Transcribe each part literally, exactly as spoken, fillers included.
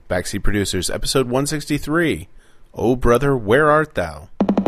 Backseat Producers, episode one sixty-three. Oh, brother, where art thou?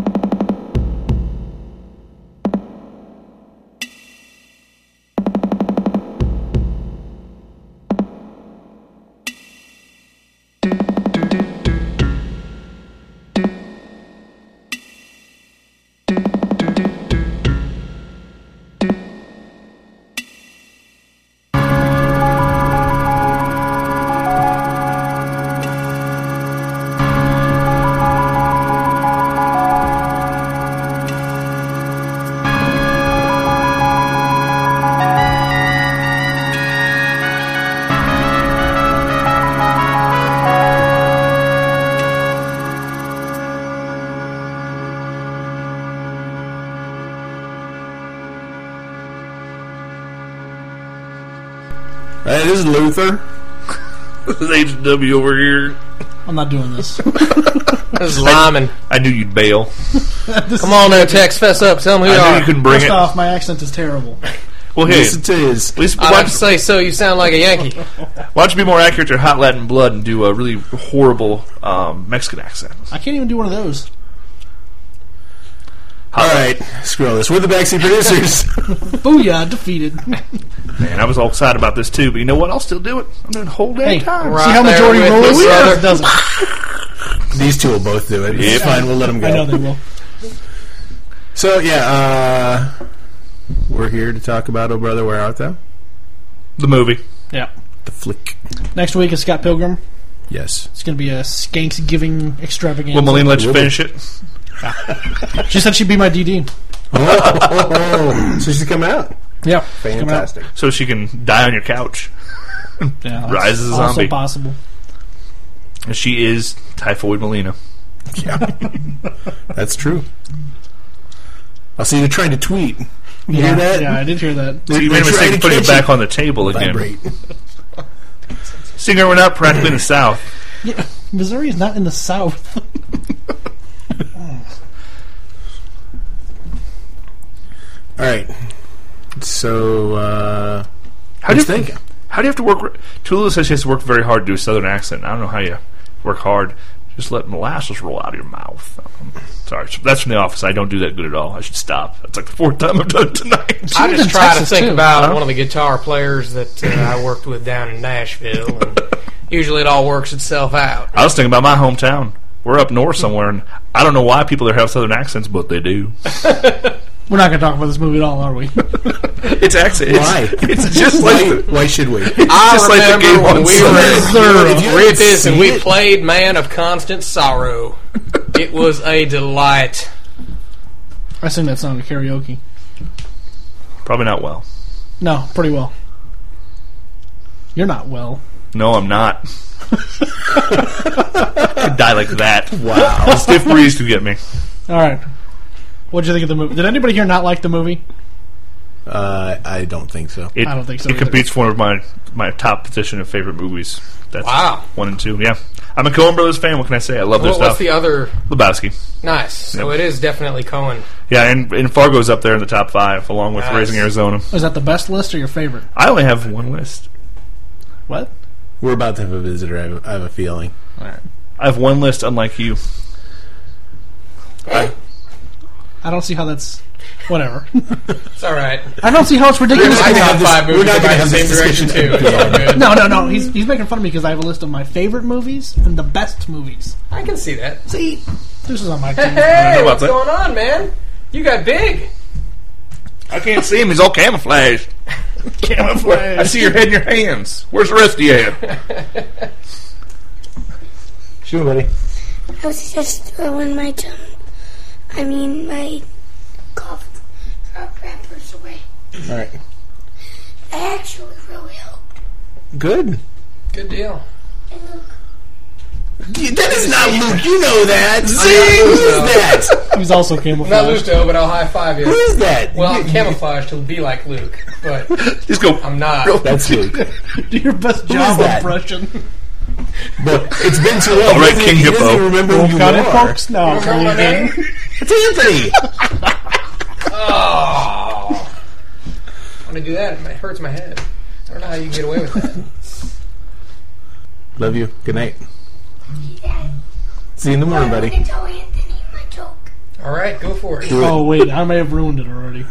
Hey, this is Luther. This is H W over here. I'm not doing this. This is Lyman. I knew you'd bail. Come on now, Tex, fess up. Tell them who you I knew are. you couldn't bring First it. off, my accent is terrible. Well, hey, Yes, it is. at least I why, like to say so. You sound like a Yankee. why don't you be more accurate to your hot Latin blood and do a really horrible um, Mexican accent? I can't even do one of those. All right, screw all this. We're the Backseat Producers. Booyah, defeated. Man, I was all excited about this too, but you know what? I'll still do it. I'm doing the whole damn Hey, time. right. See how there majority with rule this is? brother. It doesn't. These two will both do it. Yep. It's fine. We'll let them go. I know they will. So, yeah, uh, we're here to talk about Oh Brother, Where Art Thou? The movie. Yeah. The flick. Next week is Scott Pilgrim. Yes. It's going to be a Skanksgiving extravaganza. Will Malene let you finish it? She said she'd be my D D. Oh, oh, oh. So she's coming out. Yeah. Fantastic. So she can die on your couch. Yeah, that's Rise as a also zombie. possible. And she is Typhoid Melina. Yeah. That's true. I'll see you trying to tweet. You yeah, hear that? Yeah, I did hear that. So you made a They're trying mistake to of putting it catch back it. on the table again. Vibrate. Singer, we're not practically in the South. Yeah, Missouri is not in the South. All right. So, uh, How what do do you you think? How do you have to work? Tula says she has to work very hard to do a Southern accent. I don't know how you work hard. Just let molasses roll out of your mouth. Um, sorry, that's from The Office. I don't do that good at all. I should stop. That's like the fourth time I've done it tonight. I lives just in try Texas, to think too. about Huh? one of the guitar players that uh, I worked with down in Nashville, and usually it all works itself out. I was thinking about my hometown. We're up north somewhere, and I don't know why people there have Southern accents, but they do. We're not going to talk about this movie at all, are we? It's accent. It's, Why? It's just like Why, the, why should we? I just like the remember game when on we Sunday. were If you in haven't Rippis and seen we it- played Man of Constant Sorrow. It was a delight. I sing that song at karaoke. probably not well. No, pretty well. You're not well. No, I'm not. I'd die like that. Wow. A stiff breeze could get me. All right. What'd you think of the movie? Did anybody here not like the movie? Uh, I don't think so. It, I don't think so It either. competes for one of my my top position of favorite movies. That's Wow. one and two. Yeah, I'm a Coen Brothers fan. What can I say? I love their What, what's stuff. the other? Lebowski. Nice. So Yep. it is definitely Cohen. Yeah, and, and Fargo's up there in the top five, along with Nice. Raising Arizona. Is that the best list or your favorite? I only have one list. What? We're about to have a visitor, I have, I have a feeling. All right. I have one list, unlike you. I don't see how that's... Whatever. It's all right. I don't see how it's ridiculous. My gonna top have this- five we're movies not go gonna back have the same this direction too. discussion. It's all good. No, no, no. He's he's making fun of me because I have a list of my favorite movies and the best movies. I can see that. See? This is on my team. Hey, about what's that. going on, man? You got big. I can't see him. He's all camouflaged. Camouflage. I see your head in your hands. Where's the rest of your head? Sure, buddy. I was just throwing my tongue. I mean, my cough drop wrappers away. All right. That actually really helped. Good. Good deal. And look, That is not Luke. You know that. See? Who is that? He's also Not camouflaged. Lusto, but I'll high five you. Who is that? Well, I'm camouflaged to be like Luke, but Just go. I'm not. That's Luke. Do your best Who is job that? impression. But it's been too long. All right, He doesn't- King he doesn't Hippo. even remember who you Got it, are. folks? No. Remember my name? It's Anthony. Oh. When I do that, it hurts my head. I don't know how you can get away with that. Love you. Good night. Dad. See you in the morning, I buddy. want to tell Anthony my joke. All right, go for it. Do it. Oh wait, I may have ruined it already.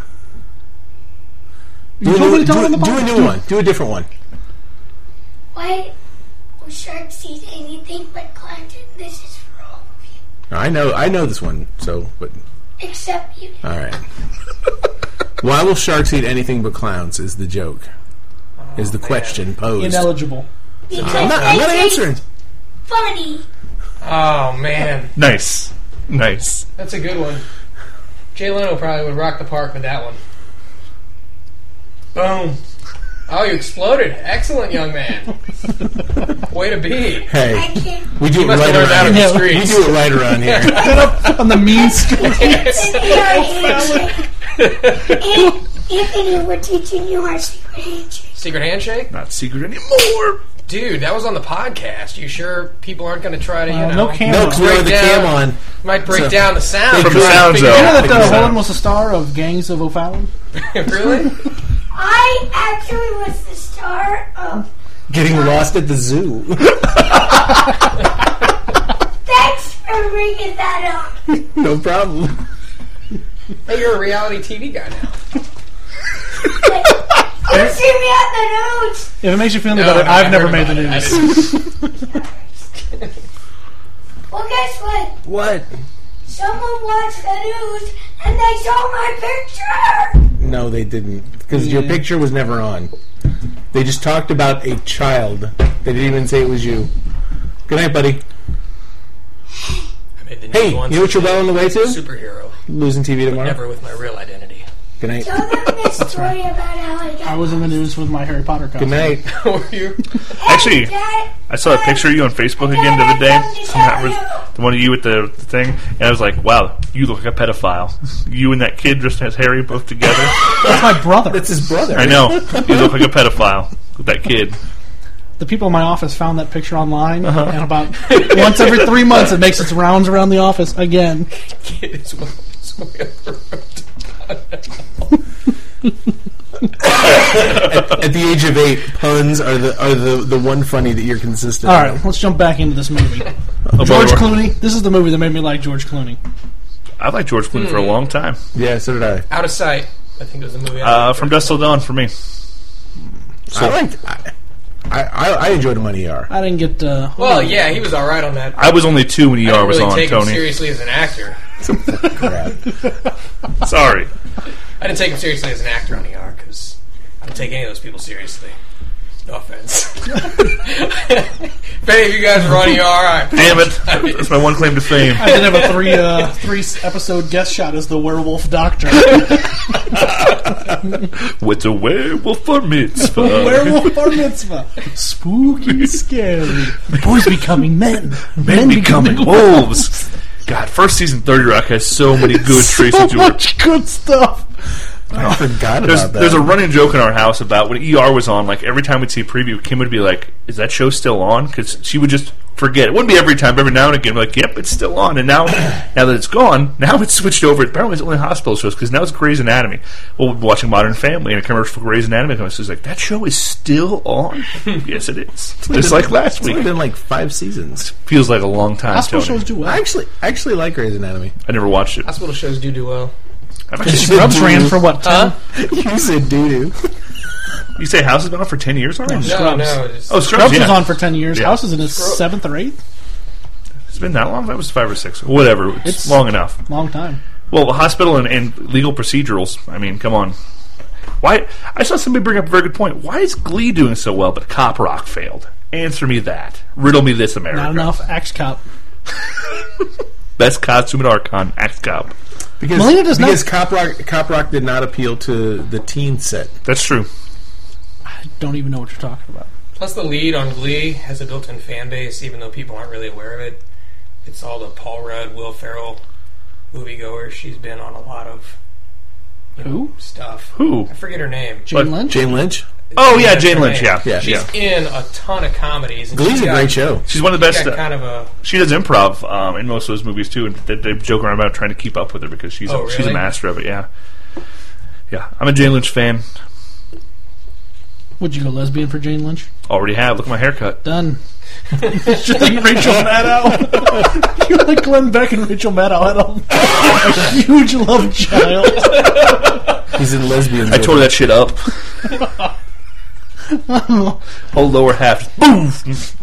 Do You a told new- me to tell do it in a- the do a podcast. new one. Do a different one. Why will sharks eat anything but clouds? And this is for all of you. I know. I know this one. So, but Except you. all right. Why will sharks eat anything but clowns? Is the joke? Is the man. question posed? Ineligible. Because I'm not, I'm not they taste answering. funny. Oh, man. Nice. Nice. That's a good one. Jay Leno probably would rock the park with that one. Boom. Oh, you exploded. Excellent, young man. Way to be. I Hey, can. we do You it must right have learned that on around the here. We streets. do it right around here. On the mean street. Anthony, we're teaching you our secret handshake. Secret handshake? Not secret anymore. Dude, that was on the podcast. You sure people aren't going to try to, you Uh, know... no camera. No, because we don't have the Break cam down. on. Might break So- down the sound. From the Try to sound figure zone. You know out- that uh, Exactly. Holland was the star of Gangs of O'Fallon? Really? I actually was the star of. Getting lost at the zoo. Thanks for bringing that up. No problem. Hey, you're a reality T V guy now. Like, you see me at the news. If it makes you feel any No, better, no, I I've never heard made the about it. I news. didn't- Well, guess what? What? Someone watched the news and they saw my picture. No, they didn't. Because your Yeah. picture was never on. They just talked about a child. They didn't even say it was you. Good night, buddy. I made the Hey, news once you know what you're as a well on the way to? Superhero. Losing T V tomorrow. Never with my real identity. Good night. Tell them this story about how I got. I was in the news with my Harry Potter costume. Good night. Who are you? Actually, Dad, I saw a picture of you on Facebook again the other day. That was the one of you with the, the thing. And I was like, wow, you look like a pedophile. You and that kid dressed as Harry both together. That's my brother. That's his brother. I know. You look like a pedophile with that kid. The people in my office found that picture online, Uh-huh. and about once every three months it makes its rounds around the office again. Kids with At, at the age of eight, puns are the are the, the one funny that you're consistent. All right, with. let's jump back into this movie. Oh, George boy. Clooney. This is the movie that made me like George Clooney. I've liked George Clooney for a long time. Yeah, so did I. Out of Sight. I think it was the movie. I Uh, liked from first. Dusk Till Dawn for me. I liked. I, I, I enjoyed him on E R. I didn't get. Uh, Well, yeah, he was all right on that. I was only two when E I R didn't was really on, take him Tony. seriously as an actor. Crap. Sorry. I didn't take him seriously as an actor on E R because I don't take any of those people seriously. No offense. If any of you guys are on E R, I Damn it. That's my one claim to fame. I did have a three uh, three episode guest shot as the werewolf doctor. With a werewolf for mitzvah. werewolf bar mitzvah. Spooky, scary. Boys becoming men. Men becoming wolves. God, first season thirty Rock has so many good so Tracy Stewart. much good stuff. I forgot There's, about that. there's a running joke in our house about when E R was on. Like every time we'd see a preview, Kim would be like, "Is that show still on?" Because she would just forget. It wouldn't be every time, but every now and again, we're like, "Yep, it's still on." And now, now that it's gone, now it's switched over. Apparently, it's only hospital shows because now it's Grey's Anatomy. Well, we're watching Modern Family, and a commercial for Grey's Anatomy comes. So it's like that show is still on. Yes, it is. Just like last It's only week. been like five seasons. Feels like a long time. Hospital Tony. shows do I well. actually I actually like Grey's Anatomy. I never watched it. hospital shows do do well. I've actually- Scrubs ran for what? ten? Huh? You said doo doo. You say House has been on for ten years already? No, Scrubs. no. Just, Oh, Scrubs, Scrubs yeah. was on for ten years. Yeah. House is in its Scrubs. seventh or eighth. It's been that long? That was five or six. Whatever. It's, It's- long enough. Long time. Well, hospital and, and legal procedurals. I mean, come on. Why? I saw somebody bring up a very good point. Why is Glee doing so well, but Cop Rock failed? Answer me that. Riddle me this, America. Not enough. Axe Cop. Best costume at Archon, Axe Cop. Because, Melina does not- because Cop Rock Cop Rock did not appeal to the teen set. That's true. I don't even know what you're talking about. plus, the lead on Glee has a built-in fan base, even though people aren't really aware of it. It's all the Paul Rudd, Will Ferrell moviegoers. She's been on a lot of you know, Who? stuff. Who? I forget her name. Jane What? Lynch? Jane Lynch. Oh, yeah, That's Jane her Lynch, name. yeah. Yeah. She's in a ton of comedies. And Glee's she's a got- great show. She's one of the She's best. got Uh, kind of a she does improv um, in most of those movies, too, and they, they joke around about trying to keep up with her because she's, Oh, a, she's a really? master of it, yeah. Yeah, I'm a Jane Lynch fan. Would you go lesbian for Jane Lynch? Already have. Look at my haircut. Done. Just like Rachel Maddow. You're like Glenn Beck and Rachel Maddow had a, a huge love child. He's in lesbian. I tore that shit up. Whole lower half. Boom!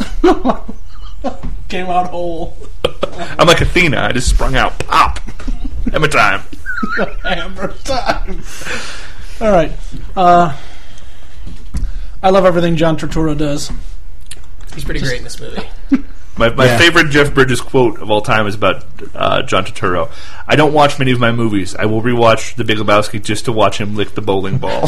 Came out whole. I'm like Athena. I just sprung out. Pop! Hammer time. Hammer time. All right. Uh, I love everything John Turturro does. He's pretty great in this movie. My, my Yeah. favorite Jeff Bridges quote of all time is about uh, John Turturro. I don't watch many of my movies. I will rewatch The Big Lebowski just to watch him lick the bowling ball.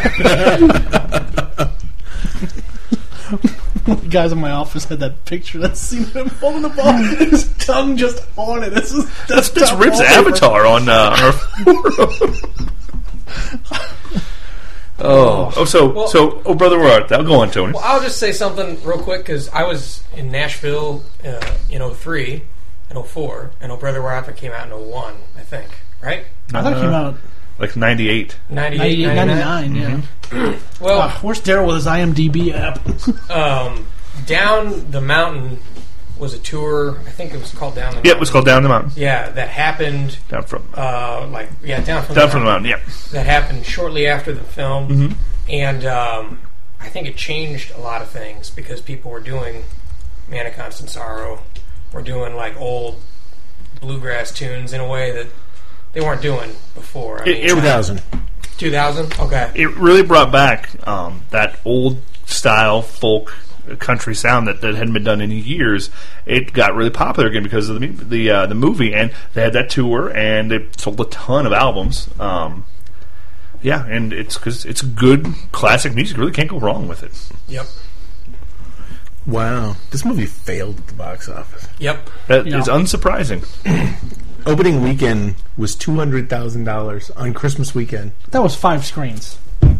The guys in my office had that picture, that scene of him holding the ball, his tongue just on it. This is That's, that's top Rip's wallpaper. avatar on, uh, on our forum. Oh, oh, so Well- so, oh, brother, where art thou? Go on, Tony. Well, I'll just say something real quick because I was in Nashville uh, in oh three and oh four, and Oh Brother Where Art Thou came out in oh one, I think. Right? I thought it came out Like ninety-eight. ninety-eight, ninety-eight, ninety-nine. ninety-nine, yeah. Well, Ah, where's Daryl with his I M D B app? um, Down the Mountain was a tour. I think it was called Down the Mountain. Yep, it was called Down the Mountain. Yeah, that happened. Down from Uh, like yeah, down from Down the from the mountain. Mountain, yep. That happened shortly after the film, Mhm. and um, I think it changed a lot of things because people were doing "Man of Constant Sorrow," were doing like old bluegrass tunes in a way that they weren't doing before. I It- mean, it- two thousand. two thousand. Okay. It really brought back um, that old style folk country sound that, that hadn't been done in years. It got really popular again because of the mu- the uh, the movie, and they had that tour, and it sold a ton of albums. Um, yeah, and it's because it's good classic music. Really can't go wrong with it. Yep. Wow. This movie failed at the box office. Yep. That Yeah. is unsurprising. Opening weekend was two hundred thousand dollars on Christmas weekend. That was five screens.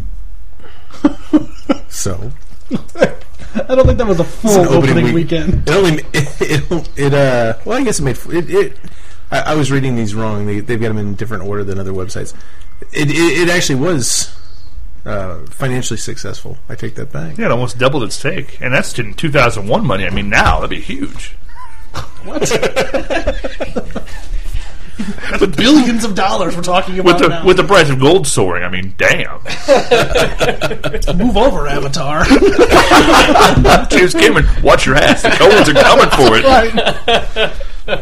So I don't think that was a full an opening opening, week- weekend. it only it, it, it uh well I guess it made it. it I, I was reading these wrong. They, they've got them in different order than other websites. It it, it actually was uh, financially successful. I take that back. Yeah, it almost doubled its take, and that's in two thousand one money. I mean, now that'd be huge. With billions of dollars we're talking about With the now. with the price of gold soaring, I mean, damn. Move over, Avatar. James Cameron, watch your ass. The Coens are coming for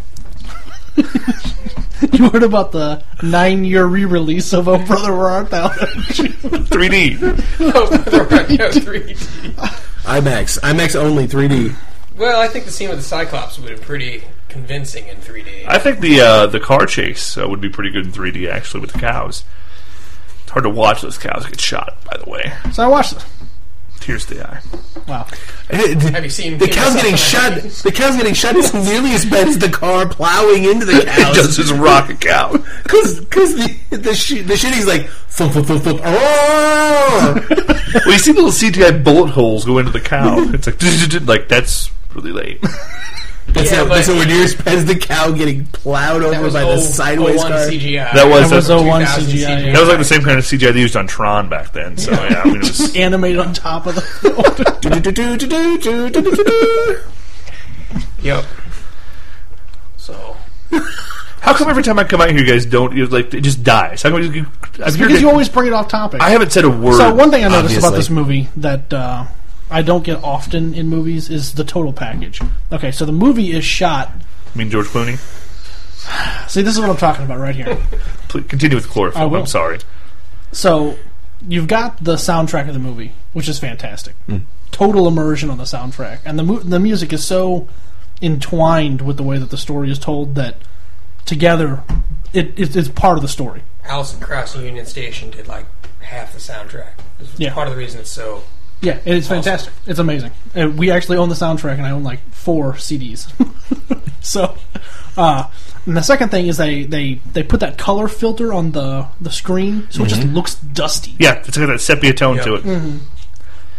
it. Right. You heard about the nine-year re-release of Oh Brother Where Art Thou? three D. Yeah, three D. IMAX, IMAX only three D. Well, I think the scene with the Cyclops would have been pretty convincing in three D. I think the uh, the car chase uh, would be pretty good in three D, actually, with the cows. It's hard to watch those cows get shot, by the way. So I watched it. Tears to the eye. Wow. Have you seen The cow's getting shot? The cow's getting shot isn't nearly as bad as the car plowing into the It cows. does just rock a cow. Because the the, sh- the shitty's like thump thump thump thump. Oh! Well, you see little C G I bullet holes go into the cow. It's like, like that's really late. That's, Yeah, how, but- that's how we're near as bad as the cow getting plowed That over was by oh- the sideways oh one car. C G I. That was- That was that's- oh one two thousand C G I. C G I. That was like the same kind of C G I they used on Tron back then. So yeah, I mean, it was, Animated on top of the Do-do-do-do-do-do-do-do-do. Yep. So how come every time I come out here, you guys don't? You like it just dies. How come you? I've heard because it- you always bring it off topic. I haven't said a word. So one thing I noticed about obviously. this movie that uh, I don't get often in movies is the total package. Okay, so the movie is shot. I mean, George Clooney. See, this is what I'm talking about right here. Please continue with I chloroform. will. I'm sorry. So you've got the soundtrack of the movie, which is fantastic. Total immersion on the soundtrack, and the mu- the music is so entwined with the way that the story is told that together it, it it's part of the story. Allison Krauss and Union Station did like half the soundtrack. This was Yeah. part of the reason it's so. Yeah, it's fantastic. It's amazing. And we actually own the soundtrack, and I own like four C Ds. so, uh, and the second thing is they, they, they put that color filter on the, the screen, so it just looks dusty. Yeah, it's got that sepia tone Yep. to it.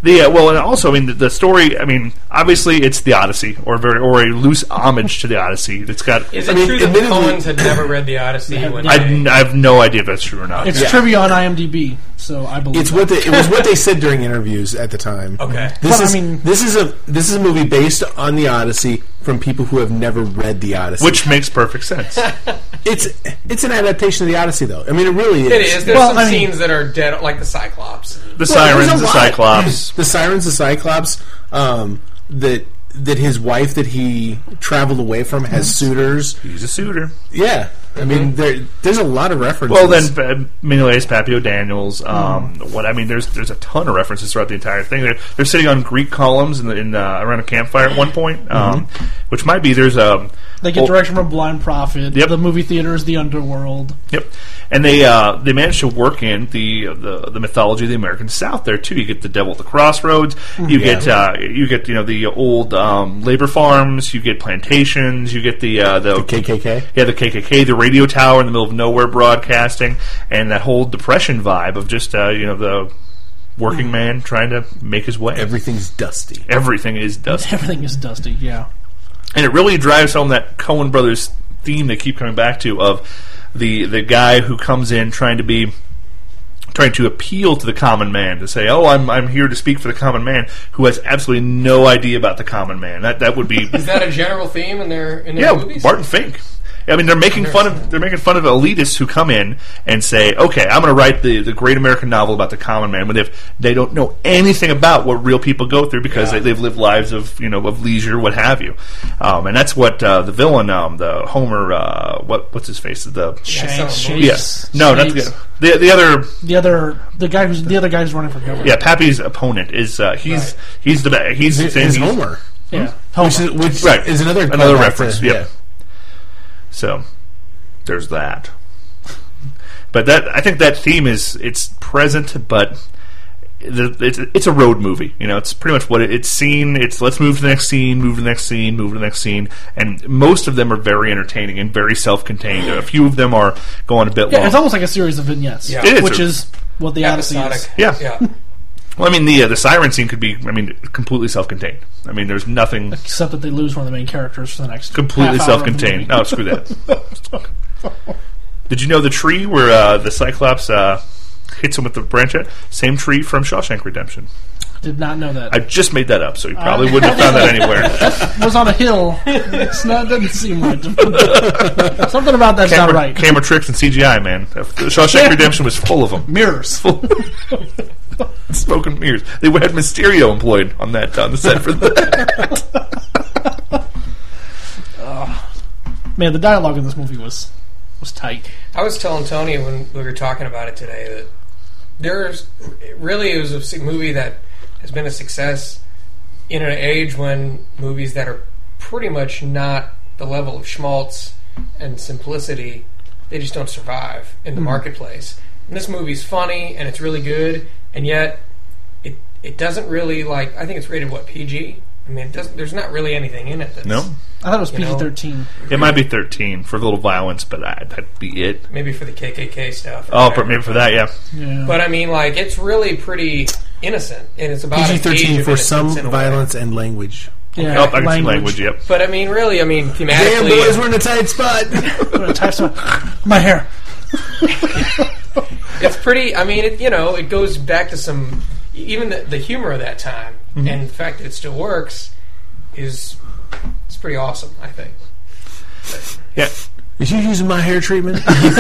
The uh, well, and also, I mean, the, the story. I mean, obviously, it's the Odyssey, or very, or a loose homage to the Odyssey. It's got. Is it I mean, true that the admittedly- Coens had never read the Odyssey? When I, they, I have no idea if that's true or not. It's Yeah. trivia on IMDb, so I believe It's that. what they, it was what they said during interviews at the time. Okay. This But, I is mean- this is a this is a movie based on the Odyssey from people who have never read the Odyssey. Which makes perfect sense. it's it's an adaptation of the Odyssey, though. I mean, it really is. It is. There's Well, some I mean- scenes that are dead, like the Cyclops. The Well, there's Sirens, a the lot. Cyclops. The Sirens, the Cyclops. Um, that that his wife that he traveled away from has suitors. He's a suitor. Yeah, I mean, there there's a lot of references. Well, then uh, Menelaus, Papio Daniels. Um, What I mean, there's there's a ton of references throughout the entire thing. They're, they're sitting on Greek columns in, the, in uh, around a campfire at one point, um, which might be there's a. They get direction from Blind Prophet. Yep. The movie theater is the Underworld. Yep, and they uh, they managed to work in the, the the mythology of the American South there too. You get the Devil at the Crossroads. You Yeah. get uh, you get you know the old um, labor farms. You get plantations. You get the uh, the, the K K K. yeah the K K K, the radio tower in the middle of nowhere broadcasting, and that whole Depression vibe of just uh, you know the working man trying to make his way. Everything's dusty. Everything is dusty. Everything is dusty, yeah. And it really drives home that Coen Brothers theme they keep coming back to of the the guy who comes in trying to be trying to appeal to the common man, to say, "Oh, I'm I'm here to speak for the common man," who has absolutely no idea about the common man. That that would be Is that a general theme in their in their yeah, movies? Barton Fink. I mean, they're making fun of they're making fun of elitists who come in and say, "Okay, I'm going to write the, the great American novel about the common man," but if they don't know anything about what real people go through because Yeah. they, they've lived lives of you know of leisure, what have you, um, and that's what uh, the villain, um, the Homer, uh, what what's his face, the Shanks, some- yeah, Shakes, no, not Shakes. the the the other. The other, the guy who's the other guy who's running for governor. Yeah, Pappy's opponent is uh, he's Right. he's the ba- he's His, saying his he's- Homer, yeah. which is which Right. is another Another callback reference, to- yep. So there's that. But that I think that theme is it's present, but the, it's it's a road movie. You know, it's pretty much what it, it's seen. It's let's move to the next scene, move to the next scene, move to the next scene, and most of them are very entertaining and very self-contained. A few of them are going a bit Yeah, long. it's almost like a series of vignettes, Yeah. It is. which is what the Odyssey Episodic. is. Yeah. Yeah. Well, I mean, the uh, the siren scene could be, I mean, completely self-contained. I mean, there's nothing Except that they lose one of the main characters for the next completely half hour of the self-contained. movie. No, screw that. Did you know the tree where uh, the Cyclops uh, hits him with the branch? Same tree from Shawshank Redemption. Did not know that. I just made that up, so you probably wouldn't have found that anywhere. It was on a hill. It's not. Doesn't seem right. Something about that's Camera, not right. camera tricks and C G I, man. Shawshank Redemption was full of them. Mirrors. Smoke and mirrors. They had Mysterio employed on that on the set for that. Man, the dialogue in this movie was was tight. I was telling Tony when we were talking about it today that there's really it was a s- movie that has been a success in an age when movies that are pretty much not the level of schmaltz and simplicity, they just don't survive in the marketplace. And this movie's funny and it's really good, and yet it it doesn't really like. I think it's rated what P G. I mean, it doesn't. There's not really anything in it. That's, No, I thought it was You P know, G thirteen. it might be thirteen for a little violence, but I, that'd be it. maybe for the K K K stuff. or Oh, whatever. but maybe for that, yeah. Yeah. But I mean, like, it's really pretty innocent, and it's about P G an age thirteen of for some innocence in a way. violence and language. yeah, Oh, I can see language. Yep. But I mean, really, I mean, Damn, thematically, boys, we're in a tight spot. my hair. it's pretty. I mean, it, you know, it goes back to some even the, the humor of that time, Mm-hmm. and the fact that it still works is it's pretty awesome. I think. Yeah. Is you using my hair treatment?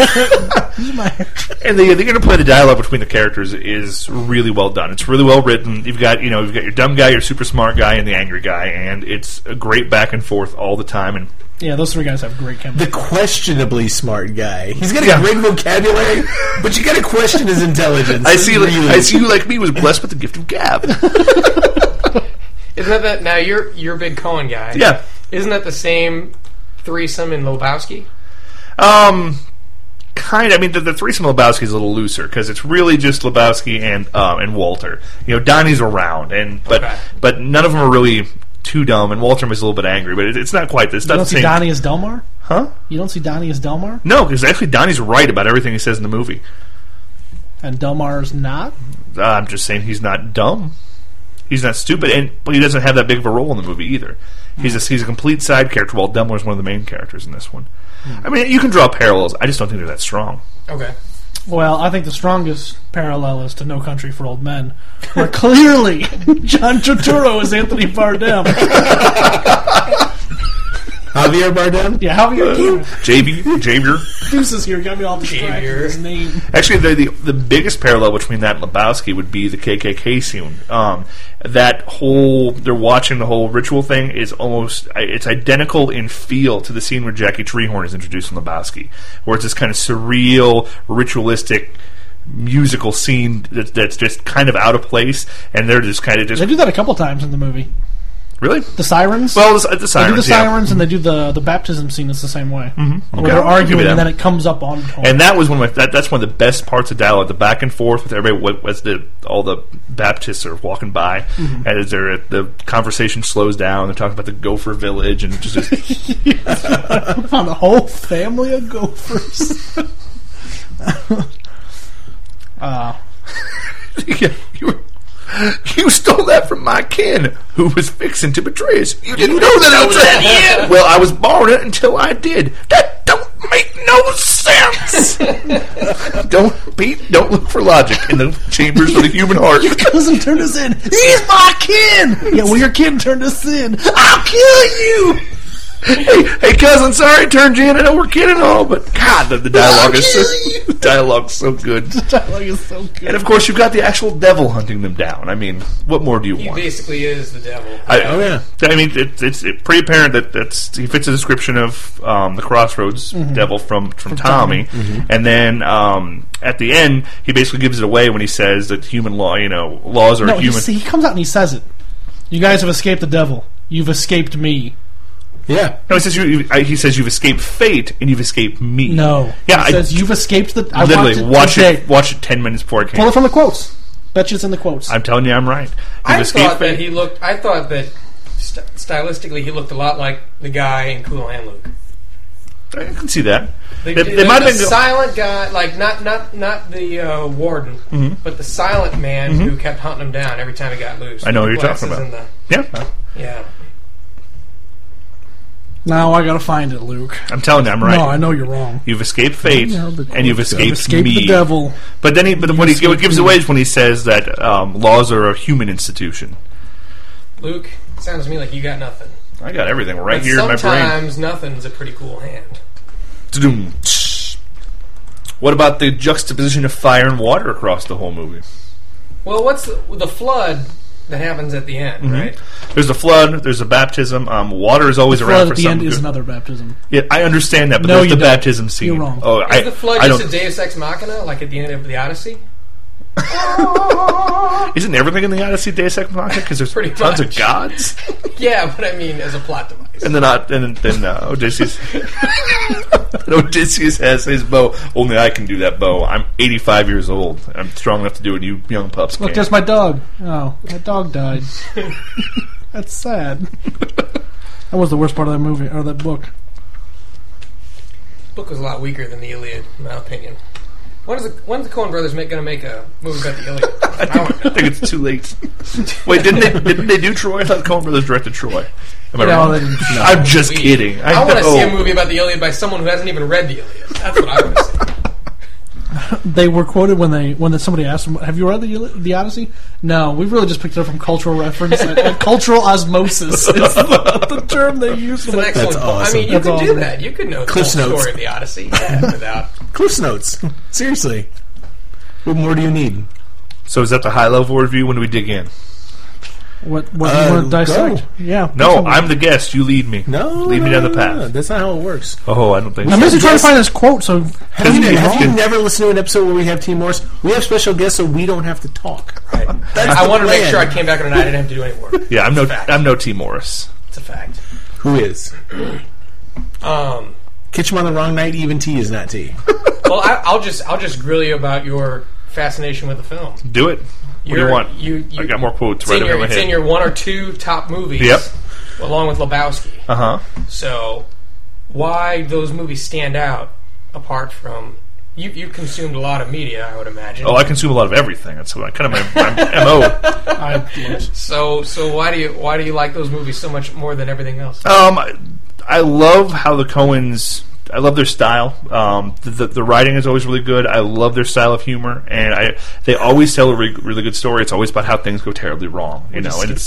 And the the interplay of the dialogue between the characters is really well done. It's really well written. You've got you know you've got your dumb guy, your super smart guy, and the angry guy, and it's a great back and forth all the time. And Yeah, those three guys have great chemistry. The questionably smart guy. He's got a Yeah. great vocabulary, but you got to question his intelligence. I see, Really. I see you like me was blessed with the gift of gab. Isn't that that now? You're you're a big Cohen guy. Yeah. Isn't that the same threesome in Lebowski? Um, kind of. I mean, the, the threesome Lebowski is a little looser because it's really just Lebowski and um, and Walter. You know, Donnie's around, and but Okay. but none of them are really too dumb. And Walter was a little bit angry, but it, it's not quite. It's You not don't the see same. Donnie as Delmar? Huh? You don't see Donnie as Delmar? No, because actually Donnie's right about everything he says in the movie. And Delmar's not? Uh, I'm just saying he's not dumb. He's not stupid, and but he doesn't have that big of a role in the movie either. He's a, he's a complete side character, while Demmler's one of the main characters in this one. I mean, you can draw parallels. I just don't think they're that strong. Okay. Well, I think the strongest parallel is to No Country for Old Men, where clearly John Turturro is Anthony Bardem. Javier Bardem? Yeah, Javier J B, Javier. Deuces here got me all distracted. Javier. His name. Actually, the, the the biggest parallel between that and Lebowski would be the K K K scene. Um, that whole they're watching the whole ritual thing is almost it's identical in feel to the scene where Jackie Treehorn is introduced in Lebowski, where it's this kind of surreal, ritualistic musical scene that, that's just kind of out of place, and they're just kind of just They do that a couple times in the movie. really. The sirens. Well, the, the sirens, they do the yeah. sirens, and they do the the baptism scene. It's the same way, mm-hmm. Okay. where they're I'll give you arguing, that. and then it comes up on tone. And that was one of my, that, that's one of the best parts of dialogue, the back and forth with everybody, as the all the Baptists are walking by, Mm-hmm. and as they're, the conversation slows down, they're talking about the Gopher Village, and just, just Found a whole family of gophers. uh, yeah, you, were, you stole that from my kin, who was fixing to betray us. You didn't know that I was at the end. Well, I was born it until I did. That don't make no sense. Don't, Pete, don't look for logic in the chambers of the human heart. your cousin turned us in. He's my kin. Yeah, well, your kin turned us in. I'll kill you. hey, hey, cousin, sorry, turned you in. I know we're kidding and all, but God, the, the dialogue is so, the dialogue's so good. Dialogue is so good. And of course, you've got the actual devil hunting them down. I mean, what more do you He want? basically is the devil. I, Oh, yeah. I mean, it, it's it, pretty apparent that that's, he fits the description of um, the Crossroads devil from, from, Tommy. And then um, at the end, he basically gives it away when he says that human law, you know, laws are no, he, human. he comes out and he says it. You guys have escaped the devil. You've escaped me. Yeah. No, he says you, you- I- he says you've escaped fate and you've escaped me. No. Yeah, He I- says you've escaped the... I Literally, watched watch today. it. Watch it ten minutes before it came. Pull it from the quotes. Bet you it's in the quotes. I'm telling you, I'm right. You've I escaped thought that fate. he looked. I thought that st- stylistically he looked a lot like the guy in Cool Hand Luke. I can see that. The, They- the, they might the have been- silent guy, like not not not the uh, warden, Mm-hmm. but the silent man who kept hunting him down every time he got loose. I know what The you're talking glasses about. and Yeah, the- yeah. now I gotta find it, Luke. I'm telling you, I'm right. No, I know you're wrong. You've escaped fate, Yeah, the and you've quotes go. escaped, You've escaped me. the devil. But then, he, but what he escaped what gives me. away is when he says that um, laws are a human institution. Luke, sounds to me like you got nothing. I got everything right But here in my brain. sometimes nothing's a pretty cool hand. Dum. What about the juxtaposition of fire and water across the whole movie? Well, what's the, the flood that happens at the end, Mm-hmm. right? There's a flood. There's a baptism. Um, water is always The around flood for at the some end is good- another baptism. Yeah, I understand that, but No, there's you the don't. baptism scene. You're wrong. Oh, Is I, the flood I just don't. a Deus Ex Machina, like at the end of the Odyssey? Isn't everything in the Odyssey Deus Ex Machina? Because there's Pretty tons much. of gods, Yeah, but I mean, as a plot device. and then uh, and then uh, Odysseus. And Odysseus has his bow. Only I can do that bow. I'm eighty-five years old. I'm strong enough to do it. You young pups Look, can't. there's my dog. Oh, my dog died. That's sad. That was the worst part of that movie, or that book. book was a lot weaker than the Iliad, in my opinion. When is the when's the Coen Brothers make, gonna make a movie about the Iliad? I I don't know. think it's too late. Wait, didn't they? Didn't they do Troy? I thought Coen Brothers directed Troy. Am I No, wrong? they didn't. I'm just kidding. I, want to know. see a movie about the Iliad by someone who hasn't even read the Iliad. That's what I want to see. They were quoted when they when somebody asked them, "Have you read the the Odyssey?" No, we've really just picked it up from cultural reference, and, and cultural osmosis is the, the term they use. It's an excellent That's book. I awesome. mean, you That's could do awesome. that. You could know the Cliff's whole Notes. story of the Odyssey yeah, without. Cliff's Notes. Seriously. What more do you need? So is that the high level review? When do we dig in? What what Uh, you want to dissect? go. Yeah. No, Something. I'm the guest. You lead me. No. lead me no, down the no, path. no, That's not how it works. Oh, I don't think. I'm so. busy trying Yes. to find this quote. So Have, you, Doesn't he have have you to- never listened to an episode where we have T. Morris? We have special guests, so we don't have to talk. Right. That's I the wanted to make plan. sure I came back on a night I didn't have to do any work. Yeah, I'm no. It's a fact. I'm no T. Morris. It's a fact. Who is? Um, Catch him on the wrong night. Even T is not T. well, I, I'll just I'll just grill you about your fascination with the film. Do it. What do you You're- want? You, you, I got more quotes It's, right in, over your, my it's head. in your one or two top movies. Yep. Along with Lebowski. Uh huh. So, why those movies stand out apart from You you consumed a lot of media, I would imagine. Oh, I consume a lot of everything. That's what I, kind of my, my M O. I, So so why do you why do you like those movies so much more than everything else? Um, I, I love how the Coens. I love their style. Um, the, the the writing is always really good. I love their style of humor, and I they always tell a re- really good story. It's always about how things go terribly wrong, you know. And it's,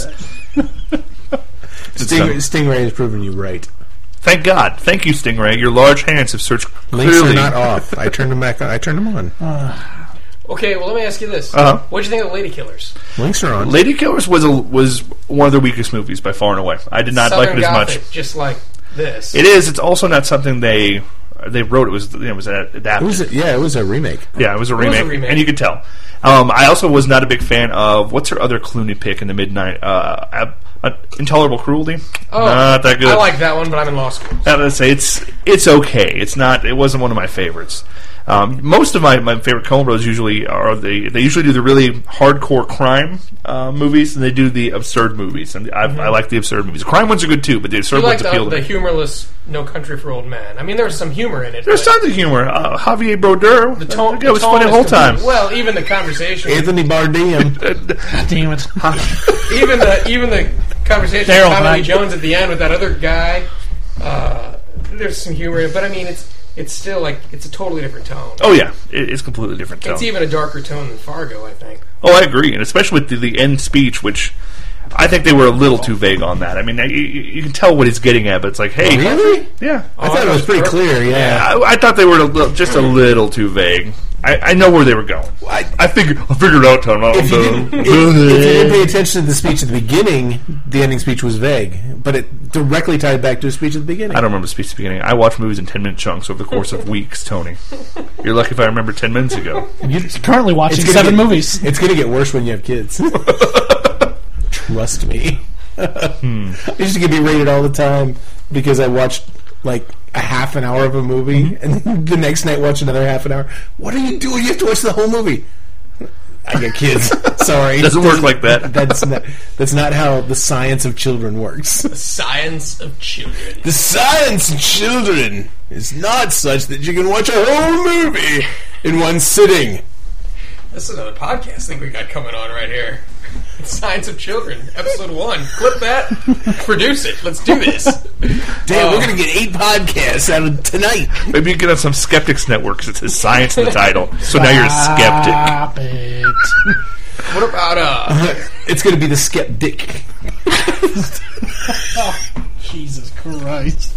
it's Sting, um, Stingray has proven you right. thank God, thank you, Stingray. Your large hands have searched Links clearly. are not off. I turned them back on. I turned them on. Okay, well let me ask you this: Uh-huh. what do you think of Lady Killers? Links are on. Lady Killers was a, was one of their weakest movies by far and away. I did not Southern like it as Gothic, much. just like this. It is. It's also not something they they wrote. It was you know, it was adapted. It was a, yeah, it was a remake. Yeah, it was a was a remake, remake. and you could tell. Um, I also was not a big fan of what's her other Clooney pick in the midnight uh, uh, uh, Intolerable Cruelty. Oh, not that good. I like that one, but I'm in law school. I would say it's it's okay. It's not. It wasn't one of my favorites. Um, most of my, my favorite Coen Brothers usually are they they usually do the really hardcore crime uh, movies, and they do the absurd movies. And I, I like the absurd movies. Crime ones are good too, but the absurd You like ones appeal the, to the me. humorless No Country for Old Men. I mean, there's some humor in it. There's but tons of humor. Uh, Javier Bardem, the tone, that the guy was tone funny the is whole time. complete- Well, even the conversation, Anthony Bourdain. damn it. even the even the conversation Daryl with Tommy Hine. Lee Jones at the end with that other guy. Uh, there's some humor in it, but I mean, it's it's still like it's a totally different tone. Oh yeah, it, it's completely different tone. It's even a darker tone than Fargo, I think. Oh, I agree, and especially with the, the end speech, which I think they were a little too vague on that. I mean, you, you can tell what he's getting at, but it's like, hey, Really? yeah. I thought it was pretty clear. Yeah. I, I thought they were a little, just a little too vague. I, I know where they were going. I, I figured I figured it out, Tom. if you didn't, if, if you didn't pay attention to the speech at the beginning, the ending speech was vague, but it directly tied back to a speech at the beginning. I don't remember the speech at the beginning. I watch movies in ten minute chunks over the course of weeks, Tony. You're lucky if I remember ten minutes ago. You're currently watching gonna seven get- movies. It's going to get worse when you have kids. Trust me. Hmm. I used to get berated all the time because I watched like a half an hour of a movie Mm-hmm. and the next night watch another half an hour. What are you doing? You have to watch the whole movie. I got kids. Sorry. It doesn't work like that. That's not, that's not how the science of children works. The science of children. The science of children is not such that you can watch a whole movie in one sitting. This is another podcast I think we got coming on right here. Science of Children, episode one. Clip that, produce it. Let's do this. Damn, Oh. we're going to get eight podcasts out of tonight. Maybe you get on some Skeptics Network because it says science in the title. So now you're a skeptic. Stop it. What about, uh, It's going to be the skeptic. Jesus Christ.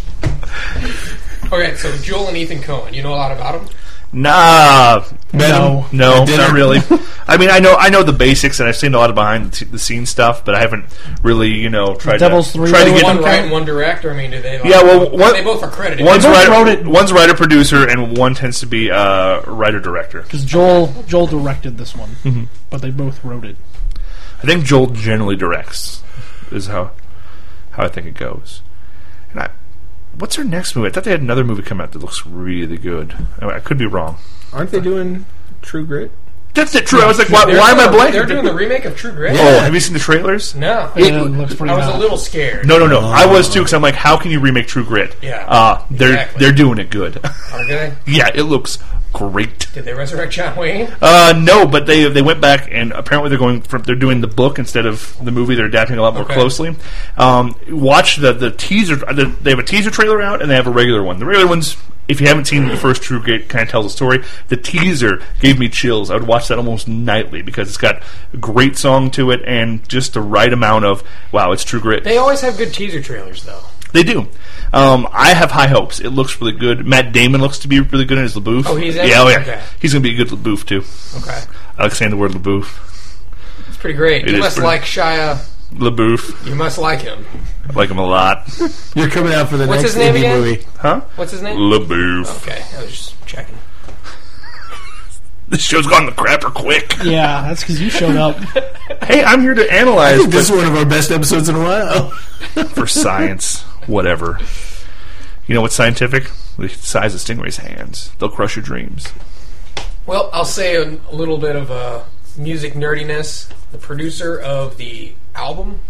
okay, so Joel and Ethan Coen, you know a lot about them? Nah, No. no, Dinner. not really. I mean, I know, I know the basics, and I've seen a lot of behind the scenes stuff, but I haven't really, you know, tried Devil's to Three try to Way get. one One write and one direct, or I mean, do they? Like, Yeah, well, one- they both are credited. One's They both writer, wrote it. one's writer producer, and one tends to be uh, writer director. Because Joel Joel directed this one, Mm-hmm. but they both wrote it. I think Joel generally directs, is how how I think it goes. And I, what's their next movie? I thought they had another movie come out that looks really good. I, I could be wrong. Aren't they doing True Grit? That's it. True. I was like, why, They're why am I doing- blanking? They're doing the remake of True Grit? Oh, have you seen the trailers? No. Yeah, it looks pretty I was hot. a little scared. No, no, no. I was too because I'm like, how can you remake True Grit? Yeah, uh, they're exactly. they're doing it good. Are they? Yeah, it looks great. Did they resurrect John Wayne? Uh, no, but they they went back and apparently they're going from they're doing the book instead of the movie. They're adapting a lot more Okay. closely. Um, watch the the teaser. The, they have a teaser trailer out and they have a regular one. The regular one's, if you haven't seen the first True Grit, kind of tells a story. The teaser gave me chills. I would watch that almost nightly because it's got a great song to it and just the right amount of wow, it's True Grit. They always have good teaser trailers, though. They do. Um, I have high hopes. It looks really good. Matt Damon looks to be really good in his LaBeouf. Oh, he's in yeah, it? oh yeah. Okay. He's going to be a good LaBeouf too. Okay. I like saying the word LaBeouf. It's pretty great. It you is must pretty- like Shia. LaBeouf. You must like him. I like him a lot. You're coming out for the What's next his name indie again? movie. Huh? What's his name? LaBeouf. Okay, I was just checking. This show's gone the crapper quick. Yeah, that's because you showed up. Hey, I'm here to I analyze think this is one of our best episodes in a while. for science. Whatever. You know what's scientific? The size of Stingray's hands. They'll crush your dreams. Well, I'll say a, a little bit of uh, music nerdiness. The producer of the album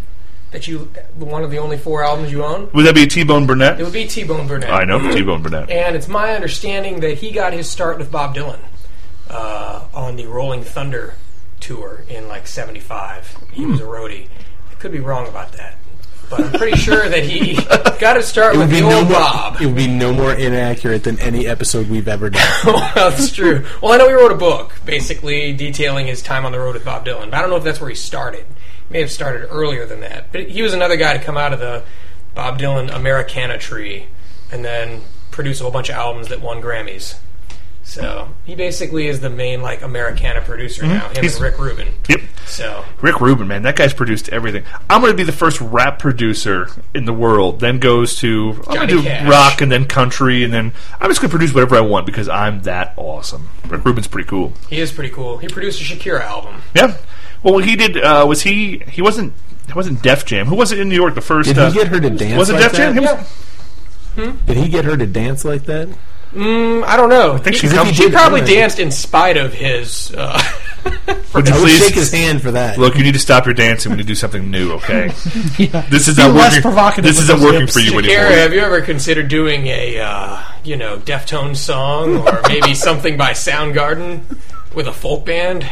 that you one of the only four albums you own. Would that be T-Bone Burnett? It would be T-Bone Burnett. I know T-Bone Burnett. And it's my understanding that he got his start with Bob Dylan uh, on the Rolling Thunder tour in like seventy-five. He was a roadie. I could be wrong about that, but I'm pretty sure that he got to start with the old no Bob. More, it would be no more inaccurate than any episode we've ever done. Well, that's true. Well, I know he wrote a book basically detailing his time on the road with Bob Dylan, but I don't know if that's where he started. He may have started earlier than that. But he was another guy to come out of the Bob Dylan Americana tree and then produce a whole bunch of albums that won Grammys. So he basically is the main like Americana producer Mm-hmm. now. Him He's- and Rick Rubin. Yep. So Rick Rubin, man, that guy's produced everything. I'm going to be the first rap producer in the world. Then goes to I'm going Johnny to do Cash. rock and then country, and then I'm just going to produce whatever I want because I'm that awesome. Rick Rubin's pretty cool. he is pretty cool. He produced a Shakira album. Yeah. Well, he did. Uh, was he? He wasn't. It wasn't Def Jam. Who was it in New York? The first. Did uh, he get her to dance Was it like Def Jam? that? Him? Yeah. Did he get her to dance like that? Mm, I don't know. I think she he, come- she did probably earn. danced in spite of his. Uh, Would you I would please shake his hand for that. look? You need to stop your dancing when you do something new. Okay. Yeah. This is Be not less working. provocative This with isn't those working hips. for you Shakira, anymore. have you ever considered doing a, uh, you know, Deftones song or maybe something by Soundgarden with a folk band?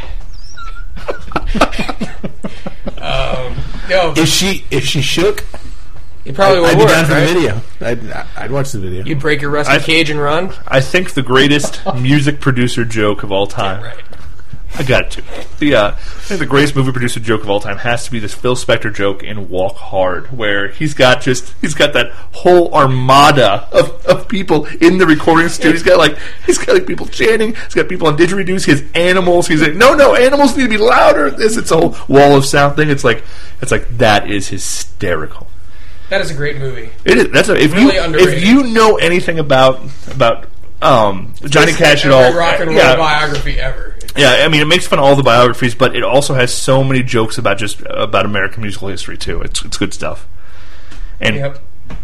um, no, If she if she shook, it probably I'd would be work, down for right? the video. I'd, I'd watch the video. You'd break your rusty I- cage and run? I think the greatest music producer joke of all time. Right. I got to. The uh, I think the greatest movie producer joke of all time has to be this Phil Spector joke in Walk Hard, where he's got just he's got that whole armada of, of people in the recording studio. He's got like he's got like people chanting. He's got people on didgeridoos. His animals. He's like, no, no, animals need to be louder. This it's a whole wall of sound thing. It's like it's like that is hysterical. That is a great movie. It is. That's a, if Really you underrated. if you know anything about about um, Johnny Cash at all, Every rock and roll yeah, biography ever. yeah, I mean, it makes fun of all the biographies, but it also has so many jokes about just about American musical history too. It's it's good stuff. And Yep.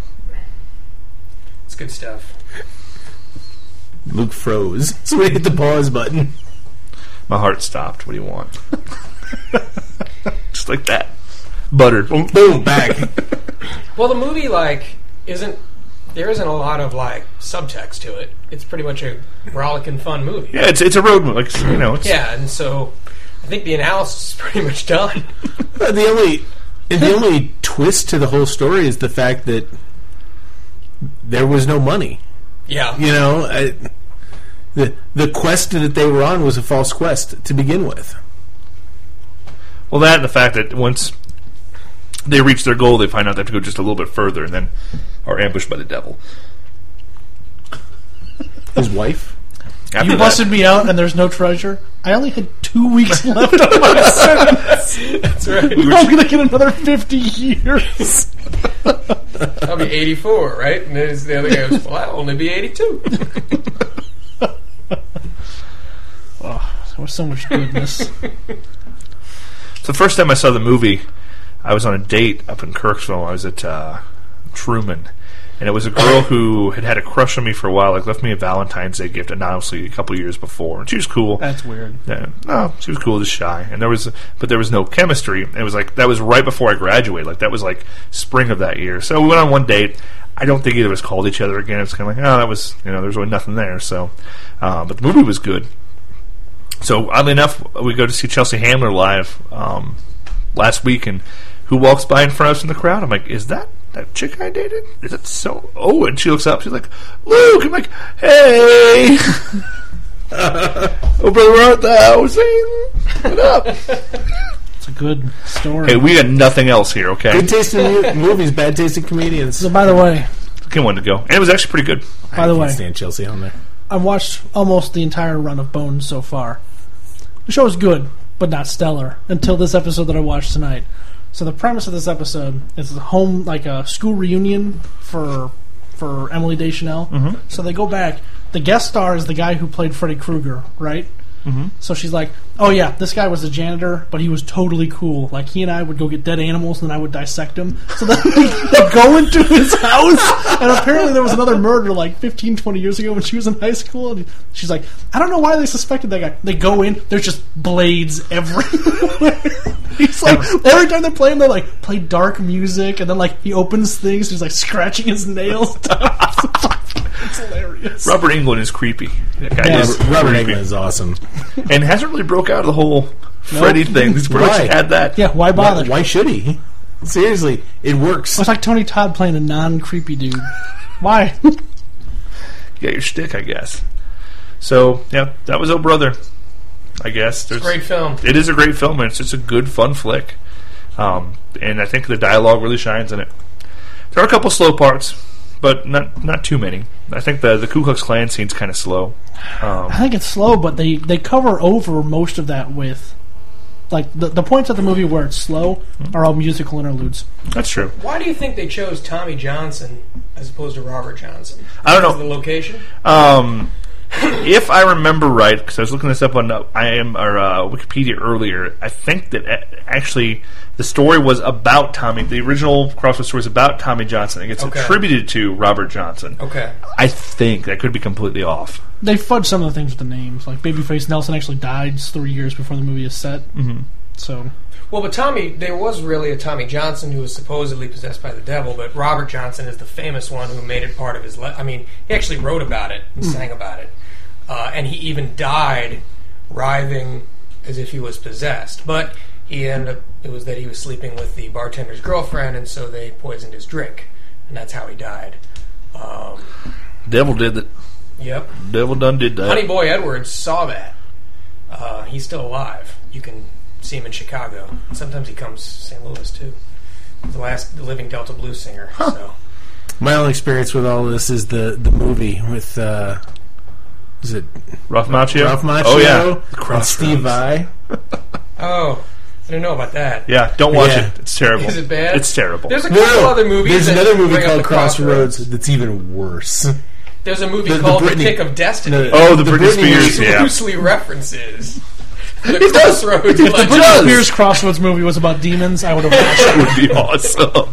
It's good stuff. Luke froze, so we hit the pause button. my heart stopped. What do you want? Just like that, buttered. Boom. Boom, back. Well, the movie, like, isn't... There isn't a lot of, like, subtext to it. It's pretty much a rollicking fun movie. Yeah, it's it's a road movie. Like, you know, it's, Yeah, and so I think the analysis is pretty much done. Uh, the only and the only twist to the whole story is the fact that there was no money. Yeah. You know, I, the the quest that they were on was a false quest to begin with. Well, that and the fact that once they reach their goal, they find out they have to go just a little bit further, and then are ambushed by the devil. His wife. After You that- busted me out and there's no treasure. I only had two weeks left on my sentence. That's right. I'm going to get another fifty years. I'll be eighty-four, right? And then the other guy goes, well, I'll only be eighty-two. Oh, there was so much goodness. So the first time I saw the movie, I was on a date up in Kirksville. I was at uh, Truman, and it was a girl who had had a crush on me for a while. Like left me a Valentine's Day gift, anonymously a couple of years before, and she was cool. That's weird. Yeah, no, she was cool, just shy, and there was, but there was no chemistry. It was like that was right before I graduated. Like that was like spring of that year. So we went on one date. I don't think either of us called each other again. It's kind of like, oh, that was, you know, there's really nothing there. So, uh, but the movie was good. So oddly enough, we go to see Chelsea Handler live um, last week, and who walks by in front of us in the crowd? I'm like, is that that chick I dated? Is it so? Oh, and she looks up. She's like, Luke. I'm like, hey. Oh, brother, art thou sing? What up? It's a good story. Hey, we got nothing else here, okay? Good taste in mu- movies, bad taste in comedians. So, by the way, Kim wanted to go. And it was actually pretty good. by the I way, can't stand Chelsea on there. I watched almost the entire run of Bones so far. The show is good, but not stellar until this episode that I watched tonight. So the premise of this episode is a home, like a school reunion for for Emily Deschanel. Mm-hmm. So they go back. The guest star is the guy who played Freddy Krueger, right? Mm-hmm. So she's like, oh yeah, this guy was a janitor, but he was totally cool. Like, he and I would go get dead animals, and then I would dissect them. So then they, they go into his house, and apparently there was another murder like fifteen, twenty years ago when she was in high school, and she's like, I don't know why they suspected that guy. They go in, there's just blades everywhere. He's like, every time they're playing, they like play dark music, and then like he opens things, he's like scratching his nails. It's hilarious. Robert Englund is creepy. That guy Yeah. is Robert creepy. Englund is awesome. And hasn't really broke out of the whole Freddy thing. He's pretty much Why? had that. Yeah, why bother? Why, why should he? Seriously, it works. It's like Tony Todd playing a non-creepy dude. Why? You got your shtick, I guess. So, yeah, that was Oh Brother, I guess. There's, Great film. It is a great film, and it's just a good, fun flick. Um, and I think the dialogue really shines in it. There are a couple slow parts, but not not too many. I think the, the Ku Klux Klan scene's kind of slow. Um, I think it's slow, but they, they cover over most of that with... Like, the, the points of the movie where it's slow are all musical interludes. that's true. Why do you think they chose Tommy Johnson as opposed to Robert Johnson? I don't Because know. of the location? Um, if I remember right, because I was looking this up on uh, I am or uh, Wikipedia earlier, I think that uh, actually the story was about Tommy. The original Crossroads story is about Tommy Johnson. It gets Okay. attributed to Robert Johnson. Okay. I think that could be completely off. They fudge some of the things with the names. Like, Babyface Nelson actually died three years before the movie is set. Mm-hmm. So... Well, but Tommy, there was really a Tommy Johnson who was supposedly possessed by the devil, but Robert Johnson is the famous one who made it part of his... Le- I mean, he actually wrote about it and sang about it. Uh, and he even died writhing as if he was possessed. But he ended up... It was that he was sleeping with the bartender's girlfriend, and so they poisoned his drink. And that's how he died. Um, Devil did that. yep. Devil done did that. Honey Boy Edwards saw that. Uh, he's still alive. You can see him in Chicago. Sometimes he comes to Saint Louis too. He's the last living Delta blues singer. So My only experience with all this is the, the movie with, uh, is it Ralph Macchio. Ralph Macchio Oh yeah, and Steve Vai? oh, I didn't know about that. yeah. Don't watch Yeah. it. It's terrible. Is it bad? It's terrible. There's a No, couple no, other movies. There's that another movie bring up called the Crossroads that's even worse. There's a movie The- the called The, Britney- Pick of Destiny. No, oh, the, The Britney Britney Spears. movie Yeah. Loosely references the It does. Crossroads. It legend. does. Spears Crossroads movie was about demons, I would have watched it. That would be awesome.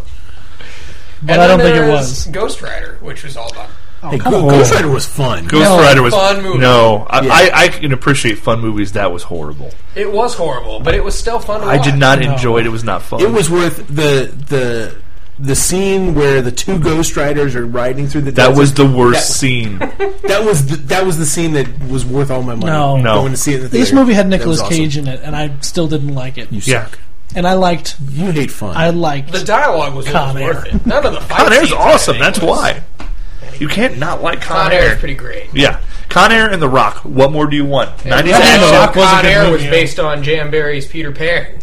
But And I then don't think it there's was. Ghost Rider, which was all about. Oh, Hey, come Go- on. Ghost Rider was fun. Ghost No. Rider was Fun movie. No, I, Yeah. I, I can appreciate fun movies. That was horrible. It was horrible, but it was still fun to I watch. did not No. enjoy it. It was not fun. It was worth the the the scene where the two Ghost Riders are riding through the That desert. was the worst That- scene. that was the, that was the scene that was worth all my money. No. No. Going to see it in the This theater. movie had That Nicolas was awesome. Cage in it, and I still didn't like it. You Yeah. suck. And I liked... You hate fun. I liked... The dialogue was Con always worth Air. it. None of the fight Con Air's scenes, awesome. I That's think, was- why. You can't not like Con, Con Air. Air is pretty great. Yeah. Con Air and The Rock. What more do you want? nineties And action. The Rock was a Con good Air movie, was yeah. based on Jan Barry's Peter Pan.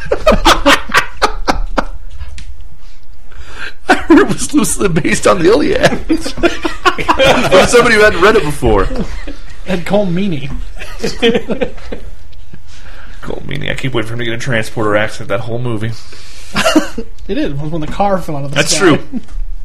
I heard it was loosely based on the Iliad. From somebody who hadn't read it before. And Cole Meany. Cool meaning. I keep waiting for him to get a transporter accent that whole movie. It is. It was when the car fell out of the That's sky. true.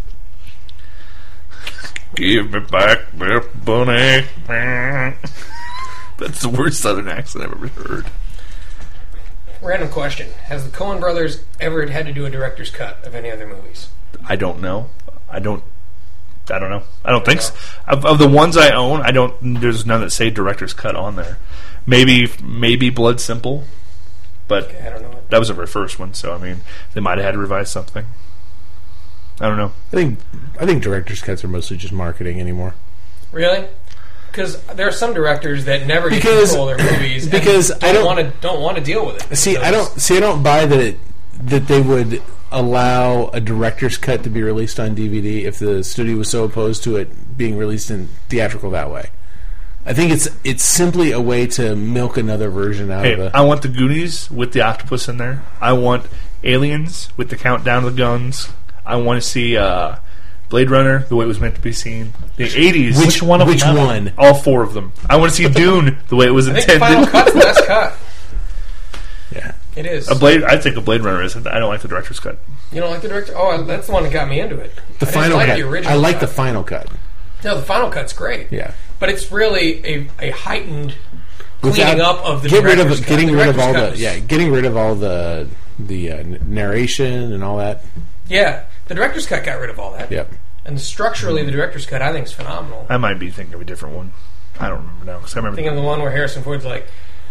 Give me back my bunny. That's the worst southern accent I've ever heard. Random question: has the Coen Brothers ever had to do a director's cut of any other movies? I don't know. I don't. I don't know. I don't think so. Of, of the ones I own, I don't. There's none that say director's cut on there. Maybe, maybe Blood Simple, but Okay, I don't know. that was their first one. So I mean, they might have had to revise something. I don't know. I think I think director's cuts are mostly just marketing anymore. Really? Because there are some directors that never get Because- control of their movies. because and I don't- want to don't want to deal with it. See, I Because- don't see. I don't buy that it, that they would allow a director's cut to be released on D V D if the studio was so opposed to it being released in theatrical that way. I think it's it's simply a way to milk another version out of Hey, the. I want the Goonies with the octopus in there. I want Aliens with the countdown of the guns. I want to see uh, Blade Runner the way it was meant to be seen. The eighties. Which one of Which them? one? All four of them. I want to see Dune the way it was I think the final intended. cut's the best cut. Yeah. It is. A Blade. I think a Blade Runner is. I don't like the director's cut. You don't like the director? Oh, that's the one that got me into it. The I didn't final like cut. the original I like cut. the final cut. No, the final cut's great. Yeah. But it's really a, a heightened cleaning Without- up of the get rid director's of cut. getting The rid of director's all cut the was- yeah getting rid of all the the uh, n- narration and all that. Yeah, the director's cut got rid of all that. Yep. And structurally, the director's cut I think is phenomenal. I might be thinking of a different one. I don't remember now because I remember. Thinking of the one where Harrison Ford's like,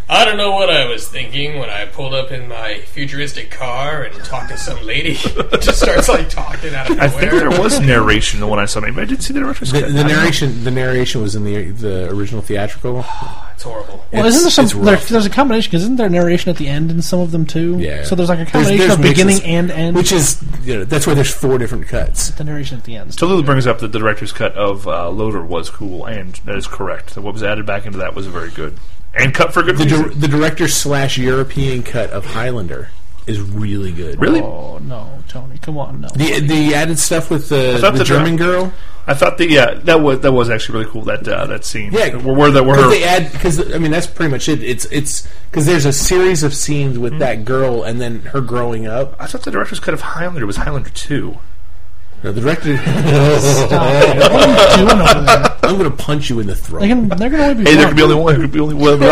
I don't know what I was thinking when I pulled up in my futuristic car and talked to some lady. Just starts like talking out of nowhere. I think there was narration in the one I saw. Maybe I did see the director's The, cut. the I don't know. narration, the narration was in the the original theatrical. It's horrible. Well, It's- isn't there some? it's There, rough. there's a combination because isn't there narration at the end in some of them too? Yeah. So there's like a There's- combination there's of beginning mixes, and end. which is, you know, that's why there's four different cuts. the narration at the end. Tallulah brings up that the director's cut of uh, Loader was cool, and that is correct. What was added back into that was very good. And cut for good The, reason. dir- the director slash European cut of Highlander is really good. Really? Oh no, Tony, come on, no. The the added stuff with the, thought the, the German dir- girl. I thought the yeah that was that was actually really cool, that uh, that scene. Yeah, where, where the where Because her, they add, because I mean that's pretty much it. It's it's because there's a series of scenes with that girl and then her growing up. I thought the director's cut of Highlander was Highlander two. No, the director. Stop it. What are you doing over there? I'm going to punch you in the throat. They can, they're going to only be Hey, there one. could be only one. There could be only one.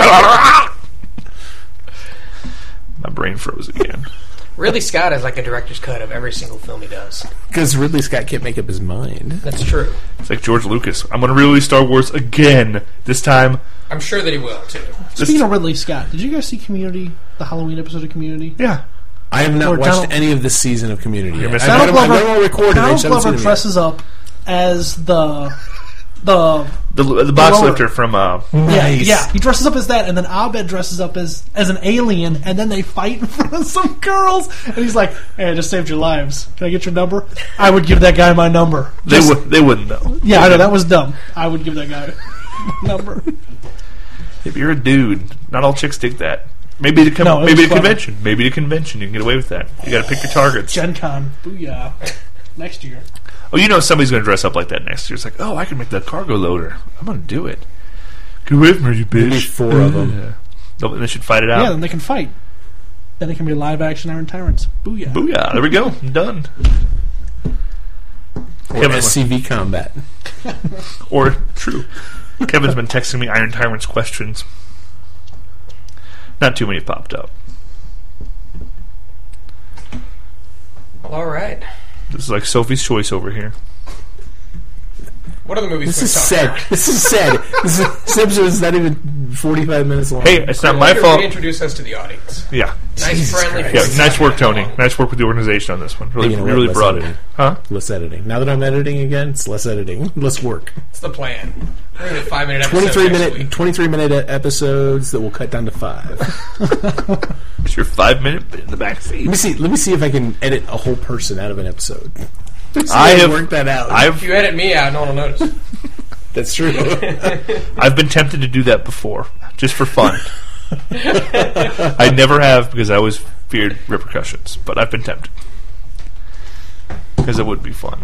My brain froze again. Ridley Scott has like a director's cut of every single film he does. Because Ridley Scott can't make up his mind. That's true. It's like George Lucas. I'm going to release Star Wars again. This time. I'm sure that he will too. This Speaking of Ridley Scott, did you guys see Community, the Halloween episode of Community? yeah. I have not Or watched Donald- any of this season of Community You're yet. missing I've out. got them- I've got them all recorded. I Donald just haven't seen Glover them yet. dresses up as the the The the box lower. lifter from uh, Nice. yeah, he dresses up as that, and then Abed dresses up as as an alien, and then they fight in front of some girls, and he's like, "Hey, I just saved your lives. Can I get your number?" I would give that guy my number. they Just- would they wouldn't know. yeah, I know that was dumb. I would give that guy my number. If you're a dude, not all chicks dig that. Maybe the com- No, it maybe was the clever. convention. Maybe the convention. You can get away with that. You got to pick your targets. Gen Con, booyah! Next year. Oh, you know somebody's going to dress up like that next year. It's like, oh, I can make the cargo loader. I'm going to do it. Get away from her, you bitch. Maybe four of them. Yeah. They'll- They should fight it Yeah, out. then they can fight. Then it can be live action Iron Tyrants. Booyah! Booyah. There we go. Done. Or Kevin- S C V combat. Or, true. Kevin's been texting me Iron Tyrants questions. Not too many popped up. Well, all right. This is like Sophie's Choice over here. What other movies? This can is we talk sad. about? This is sad. This, is, this episode is not even forty-five minutes long. Hey, it's not Why my don't you fault. Reintroduce us to the audience. Yeah. Nice, Jesus friendly. Christ. Yeah, voice. nice work, Tony. Nice work with the organization on this one. Really, You know what? really Less brought it. editing. Huh? Less editing. Now that I'm editing again, it's less editing. Less work. It's the plan. We're gonna do five minute episodes Twenty-three next minute, week. twenty-three minute e- episodes that will cut down to five. It's your five minute bit in the back seat. Let me see. Let me see if I can edit a whole person out of an episode. See if I can have- work that out. I've If you edit me out, no one will notice. That's true. I've been tempted to do that before, just for fun. I never have because I always feared repercussions, but I've been tempted because it would be fun.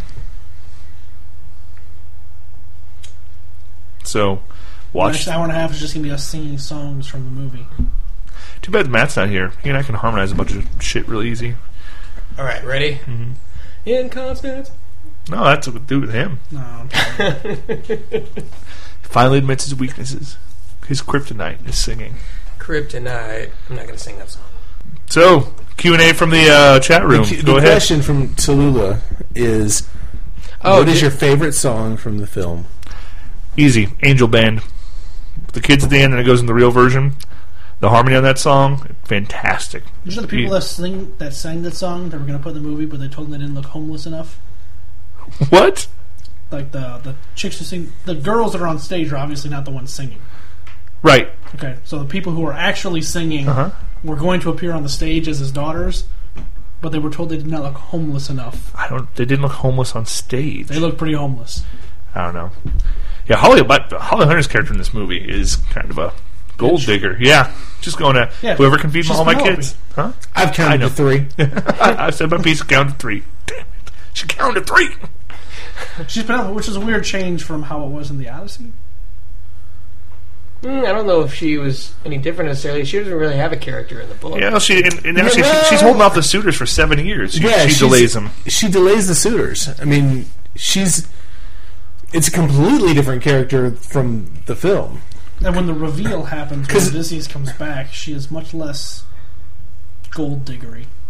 So, The watch. next hour and a half is just going to be us singing songs from the movie. Too bad Matt's not here. He and I can harmonize a bunch of shit real easy. All right, ready? Mm-hmm. In Constance. No, that's what we do with him. No, I'm He finally admits his weaknesses. His kryptonite is singing. Kryptonite. I'm not gonna sing that song. So, Q and A from the uh, chat room. The, Go the ahead. question from Tallulah is, Oh, what is did- your favorite song from the film? Easy. Angel Band. The kids at the end, and it goes in the real version. The harmony on that song, fantastic. These are the people You- that sing that sang that song that were going to put in the movie, but they told them they didn't look homeless enough. What? Like the the chicks who sing, the girls that are on stage are obviously not the ones singing. Right. Okay, so the people who are actually singing Uh-huh. were going to appear on the stage as his daughters, but they were told they did not look homeless enough. I don't. They didn't look homeless on stage. They look pretty homeless. I don't know. Yeah, Holly. But Holly Hunter's character in this movie is kind of a gold digger. Yeah, just going to Yeah, whoever can feed she's all my Penelope. kids. Huh? I've I counted know. to three. I said my piece. Counted three. Damn it! She counted three. She's Penelope, which is a weird change from how it was in the Odyssey. Mm, I don't know if she was any different necessarily. She doesn't really have a character in the book. Yeah, she and, and actually Yeah. she, she's holding off the suitors for seven years. She, Yeah, she she's- delays them. She delays the suitors. I mean, she's. It's a completely different character from the film. And when the reveal happens, when 'Cause- Odysseus comes back, she is much less gold diggery.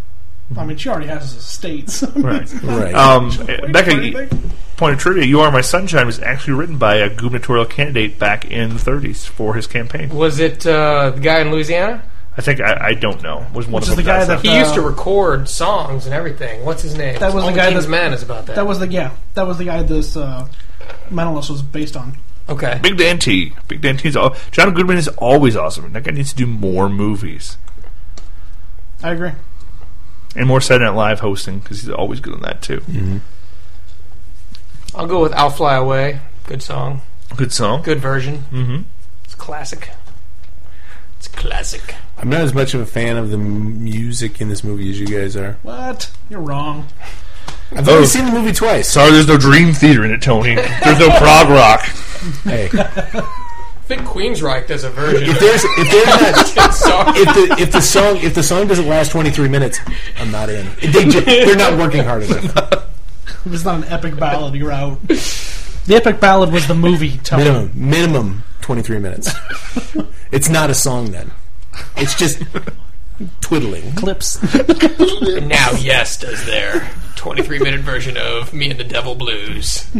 I mean, she already has his estates. Right. Right. Um, Wait Becca, for anything? point of trivia: "You Are My Sunshine" was actually written by a gubernatorial candidate back in the thirties for his campaign. Was it uh, the guy in Louisiana? I think I, I don't know. Was one Which of is them the guy guys that- He Uh, used to record songs and everything. What's his name? That was the Only guy King's that- Man is about that. That was the yeah. That was the guy this uh, Mentalist was based on. okay. Big Dan T. Big Dan T's all, John Goodman is always awesome. That guy needs to do more movies I agree. and more Saturday Night Live hosting because he's always good on that too. Mm-hmm. I'll go with "I'll Fly Away." Good song. Good song. Good version. Mm-hmm. It's classic. It's classic. I'm not as much of a fan of the m- music in this movie as you guys are. What? You're wrong. I've Oh. only seen the movie twice. Sorry, there's no Dream Theater in it, Tony. There's no prog rock. Hey, I think Queensryche does a version. if there's if there's not Sorry. if the if the song if the song doesn't last twenty-three minutes, I'm not in. They ju- they're not working hard enough. If it's not an epic ballad, you're out. The epic ballad was the movie. Tony. Minimum minimum twenty-three minutes. It's not a song then. It's just twiddling. Clips. And now Yes does their twenty-three minute version of "Me and the Devil Blues."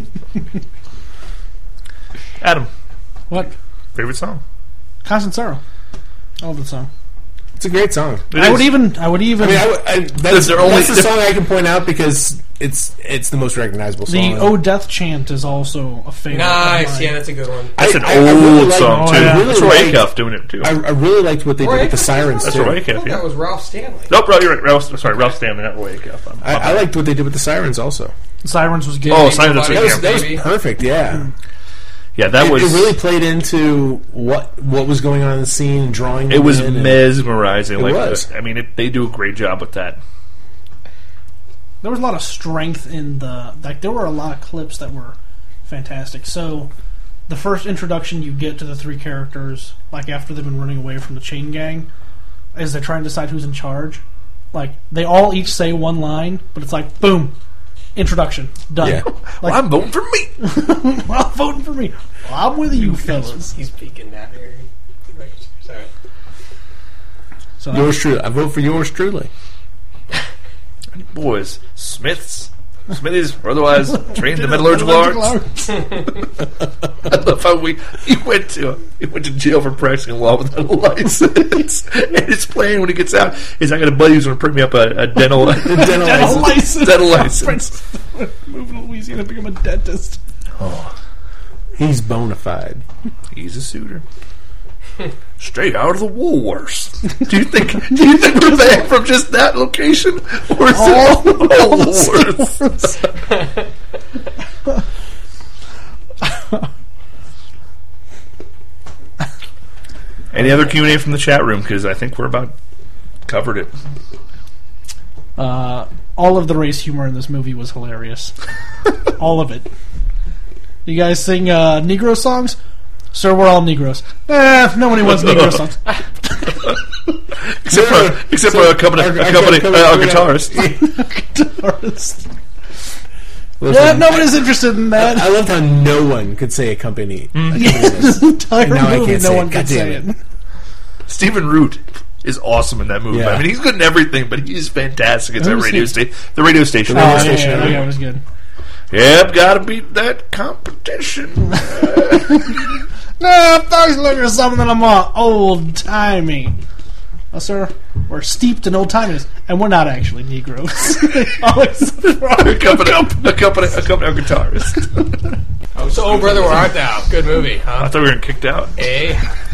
Adam, What? favorite song? Constant Sorrow. I love the song. It's a great song. It I is. would even. I would I even. mean, I, would- I, that's, there only- that's the song I can point out because it's it's the most recognizable song. the "Oh Death" chant is also a favorite. of Nice. mine. Yeah, that's a good one. That's I- an I- I really old like- song oh, too. yeah. I really That's Roy liked- Acuff doing it too. I, I really liked what they Roy did with the Acuff? sirens That's too. Roy I thought Acuff. that Yeah. was Ralph Stanley. Nope, Ralph, you're right. Ralph, sorry, Ralph Stanley, not Roy Acuff. I'm- I, I liked what they did with the sirens also. Sirens was good. Oh, Ain't Sirens, Nobody That was, that was Baby. perfect. Yeah, Yeah, that it, was. it really played into what what was going on in the scene, and drawing. It them was in and- mesmerizing. It like was. I mean, it, they do a great job with that. There was a lot of strength in the like. There were a lot of clips that were fantastic. So, the first introduction you get to the three characters, like after they've been running away from the chain gang, is they're trying to decide who's in charge. Like they all each say one line, but it's like boom, introduction done. Yeah. Well, I'm voting for me. Well, voting for me. Well, I'm with you, fellas. He's peeking that here. Sorry. So Yours truly. I vote for yours truly. Boys, Smiths, Smithies, or otherwise trained in metallurgical arts. I love how we he went to he went to jail for practicing law without a license, and his plan when he gets out is I got a buddy who's going to print me up a, a dental dental, dental license. dental license. Move to Louisiana, become a dentist. He's bona fide. He's a suitor. Straight out of the Woolworths. Do you think? Do you think we're back from just that location, or is All- it all Woolworths? Any other Q and A from the chat room? Because I think we're about covered it. Uh, all of the race humor in this movie was hilarious. All of it. You guys sing uh, Negro songs? Sir, we're all Negroes. Eh, nobody wants Negro songs. Except for except for a company, Our- a our company, company- uh, a guitarist. Guitarist. Listen, Yeah, nobody's interested in I, that. I loved how no one could say accompany. This entire And now I movie, can't no say one it. could God say damn it. it. Stephen Root is awesome in that movie. Yeah. I mean, he's good in everything, but he's fantastic at that Who's radio he? station. The radio station. Oh, radio yeah, station, yeah, yeah. yeah, that was good. Yep, gotta beat that competition. No, I'm talking looking for something that I'm uh, old timey. Well, sir, we're steeped in old timiness, and we're not actually Negroes. Always accompany, accompany, accompany our guitarist. Oh, so, oh, brother, where art thou? Good movie, I huh? thought we were getting kicked out. Eh?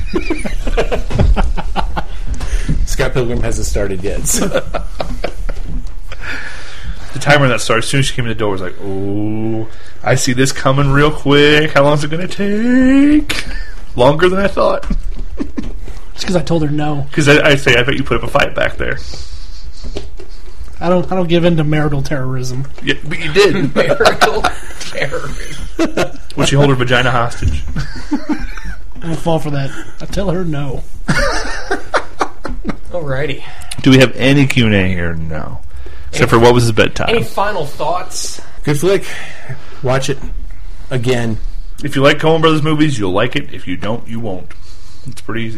Scott Pilgrim hasn't started yet. So. The timer that started as soon as she came in the door was like, "Oh, I see this coming real quick. How long is it going to take? Longer than I thought." It's because I told her no. Because I, I say, I bet you put up a fight back there. I don't. I don't give in to marital terrorism. Yeah, but you did. Marital terrorism. Would she hold her vagina hostage? I won't fall for that. I tell her no. Alrighty. Do we have any Q and A here? No. Except for what was his bedtime? Any final thoughts? Good flick. Watch it again. If you like Coen Brothers movies, you'll like it. If you don't, you won't. It's pretty easy.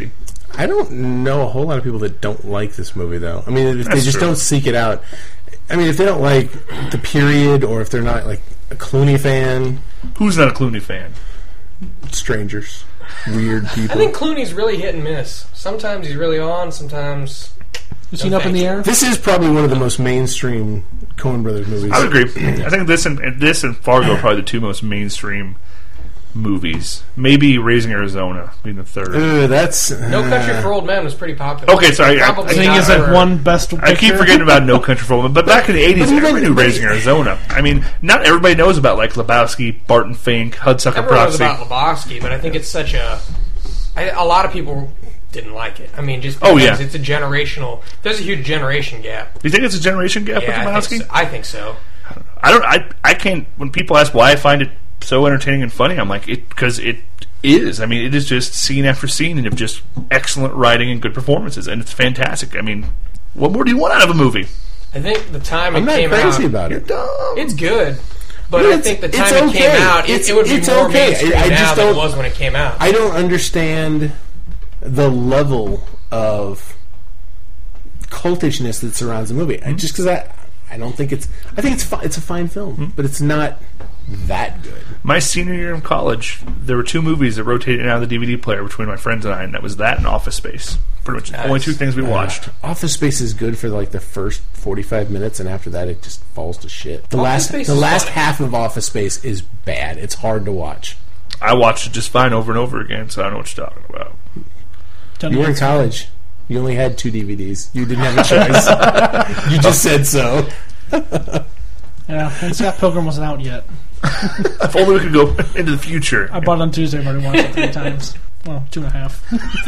I don't know a whole lot of people that don't like this movie, though. I mean, if That's they just true. don't seek it out. I mean, if they don't like the period, or if they're not like a Clooney fan, Who's not a Clooney fan? strangers, weird people. I think Clooney's really hit and miss. Sometimes he's really on, sometimes... You seen No, Up in thank the you. Air? This is probably one of the most mainstream Coen Brothers movies. I would agree. I think this and and this and Fargo are probably the two most mainstream movies. Maybe Raising Arizona being the third. Uh, that's No uh, Country for Old Men was pretty popular. Okay, sorry, I- Probably I- Thing not is that for- one best picture. I keep forgetting about No Country for Old Men, but back in the eighties, But even- everybody knew but- Raising Arizona. I mean, not everybody knows about like Lebowski, Barton Fink, Hudsucker Everyone knows Proxy. about Lebowski, but I think it's such a... I, a lot of people didn't like it. I mean, just Oh, because yeah. it's a generational... There's a huge generation gap. Do you think it's a generation gap Yeah, I with think, Lebowski? so. I think so. I don't. I I can't. When people ask why I find it so entertaining and funny, I'm like it because it is. I mean, it is just scene after scene and of just excellent writing and good performances, and it's fantastic. I mean, what more do you want out of a movie? I think the time I'm it not came crazy out... about it. It's good. But But I it's- think the it's time it okay. came out, it, It's- it would be it's more okay. mainstream I- I now just than it don't- was when it came out. I don't understand the level of cultishness that surrounds the movie. I, just because I, I don't think it's. I think it's fi- it's a fine film, but it's not that good. My senior year in college, there were two movies that rotated in and out of the D V D player between my friends and I, and that was that and Office Space. Pretty much the only Nice. two things we watched. Uh, Office Space is good for like the first forty-five minutes, and after that, it just falls to shit. The Office last Space the is last funny. half of Office Space is bad. It's hard to watch. I watched it just fine over and over again, so I don't know what you're talking about. Tell You me were in what's- college. You only had two D V Ds. You didn't have a choice. You just said so. Yeah, and Scott Pilgrim wasn't out yet. If only we could go into the future. I bought it on Tuesday. I've already watched it three times. Well, two and a half.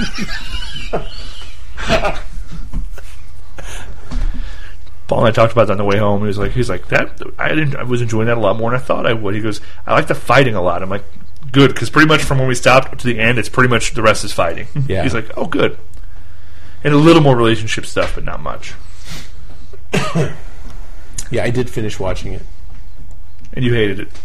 Paul and I talked about that on the way home. He was like, "He's like that. I didn't. I was enjoying that a lot more than I thought I would." He goes, "I like the fighting a lot." I'm like, "Good," because pretty much from when we stopped to the end, it's pretty much the rest is fighting. Yeah. He's like, "Oh, good," and a little more relationship stuff, but not much. Yeah, I did finish watching it. And you hated it.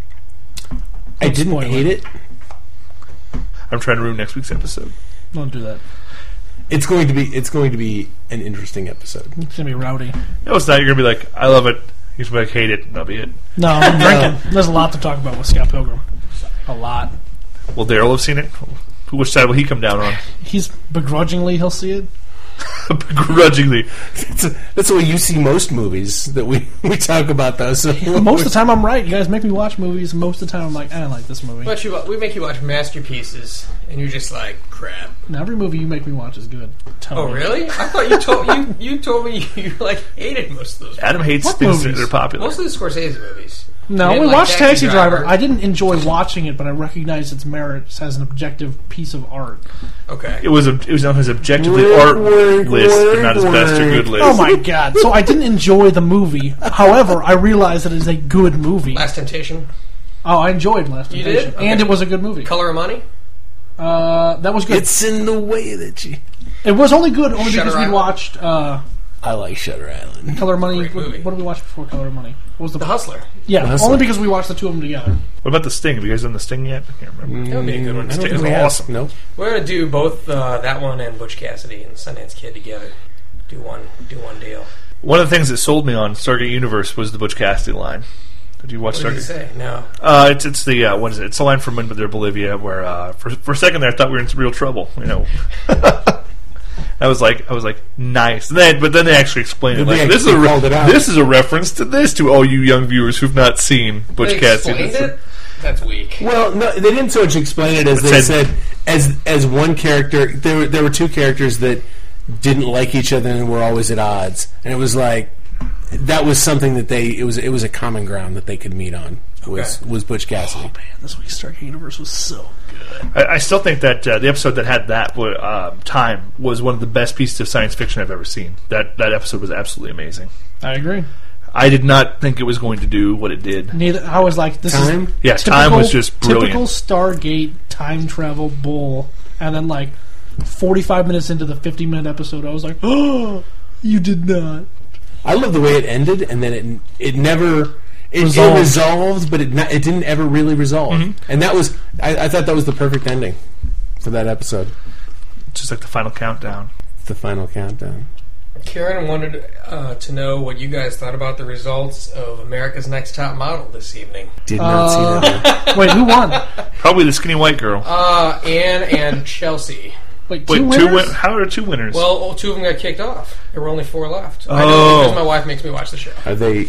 I didn't spoil hate it. it. I'm trying to ruin next week's episode. Don't do that. It's going to be. It's going to be an interesting episode. It's gonna be rowdy. No, it's not. You're gonna be like, "I love it." You're gonna be like, "Hate it," and that'll be it. No, I'm drinking. There's a lot to talk about with Scott Pilgrim. A lot. Will Daryl have seen it? Who- Which side will he come down on? He's begrudgingly he'll see it. Begrudgingly. That's, that's the way you see most movies that we, we talk about, though. So Most of the time I'm right. You guys make me watch movies. Most of the time I'm like, I don't like this movie. But you, we make you watch masterpieces, and you're just like, crap. Now, every movie you make me watch is good. Tell Oh, me. really? I thought you told you you told me you like hated most of those. Adam hates What things movies? that are popular. Most of the Scorsese movies. No, You didn't we like watched Taxi Taxi Driver. Driver. I didn't enjoy watching it, but I recognize its merits as an objective piece of art. Okay. It was a, it was on his objectively Wink, art wink, list, but wink, not his best or wink. good list. Oh my god! So I didn't enjoy the movie. However, I realize that it is a good movie. Last Temptation. Oh, I enjoyed Last You Temptation, did? Okay. and it was a good movie. Color of Money. Uh, that was good. it's in the way that you. it was only good only Shutter because we Island. watched uh, I like Shutter Island. Color of Money. Great What, movie. what did we watch before Color of Money? What was the, The Hustler. yeah? The Hustler. Only because we watched the two of them together. What about The Sting? Have you guys done The Sting yet? I can't remember. That would be a good one. I don't It's think we have. awesome. Nope. We're gonna do both uh, that one and Butch Cassidy and Sundance Kid together. Do one. Do one deal. One of the things that sold me on Stargate Universe was the Butch Cassidy line. Did you watch What did he Stargate? say? No. Uh, it's it's the uh, what is it? It's the line from When But They're Bolivia, where uh, for for a second there I thought we were in some real trouble. You know, I was like I was like nice. Then but then they actually explained it. They Like this is a actually re- called it out. this is a reference to this to all you young viewers who've not seen Butch They Cassidy. explained it. That's weak. Well, no, they didn't so much explain it as It they said- said as as one character. There were, there were two characters that didn't like each other and were always at odds, and it was like that was something that they it was it was a common ground that they could meet on. Was Okay. was Butch Cassidy? Man, this week's Stargate Universe was so good. I, I still think that uh, the episode that had that uh, time was one of the best pieces of science fiction I've ever seen. That that episode was absolutely amazing. I agree. I did not think it was going to do what it did. Neither. I was like, this Time? is Yeah, time was just brilliant. Typical Stargate time travel bull, and then like forty-five minutes into the fifty-minute episode, I was like, oh, you did not. I love the way it ended, and then it it never. It Resolved. it resolved, but it not, it didn't ever really resolve, Mm-hmm. and that was I, I thought that was the perfect ending for that episode. It's just like the final countdown. The final countdown. Karen wanted uh, to know what you guys thought about the results of America's Next Top Model this evening. Did not see that. One. Wait, who won? Probably the skinny white girl. Uh, Anne and Chelsea. Wait, Wait, two two winners? win- how are two winners? Well, oh, two of them got kicked off. There were only four left. I Oh. know because my wife makes me watch the show. Are they?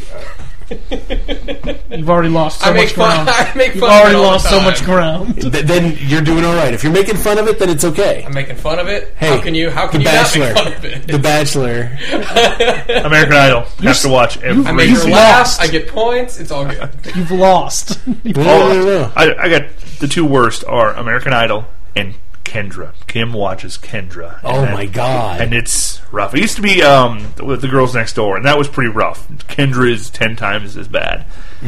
You've already lost so I make much fun. ground. I make You've fun of it already all the lost so time. much ground. Th- then you're doing all right. If you're making fun of it, then it's okay. I'm making fun of it. Hey, how can you? How can The you Bachelor. not make fun of it? The Bachelor. American Idol. Have to watch every I make her season. laugh. I get points. It's all good. You've lost. No, no, no, no. I, I got the two worst are American Idol and Kendra. Kim watches Kendra. Oh And- my god. And it's rough. It used to be um, with the girls next door, and that was pretty rough. Kendra is ten times as bad.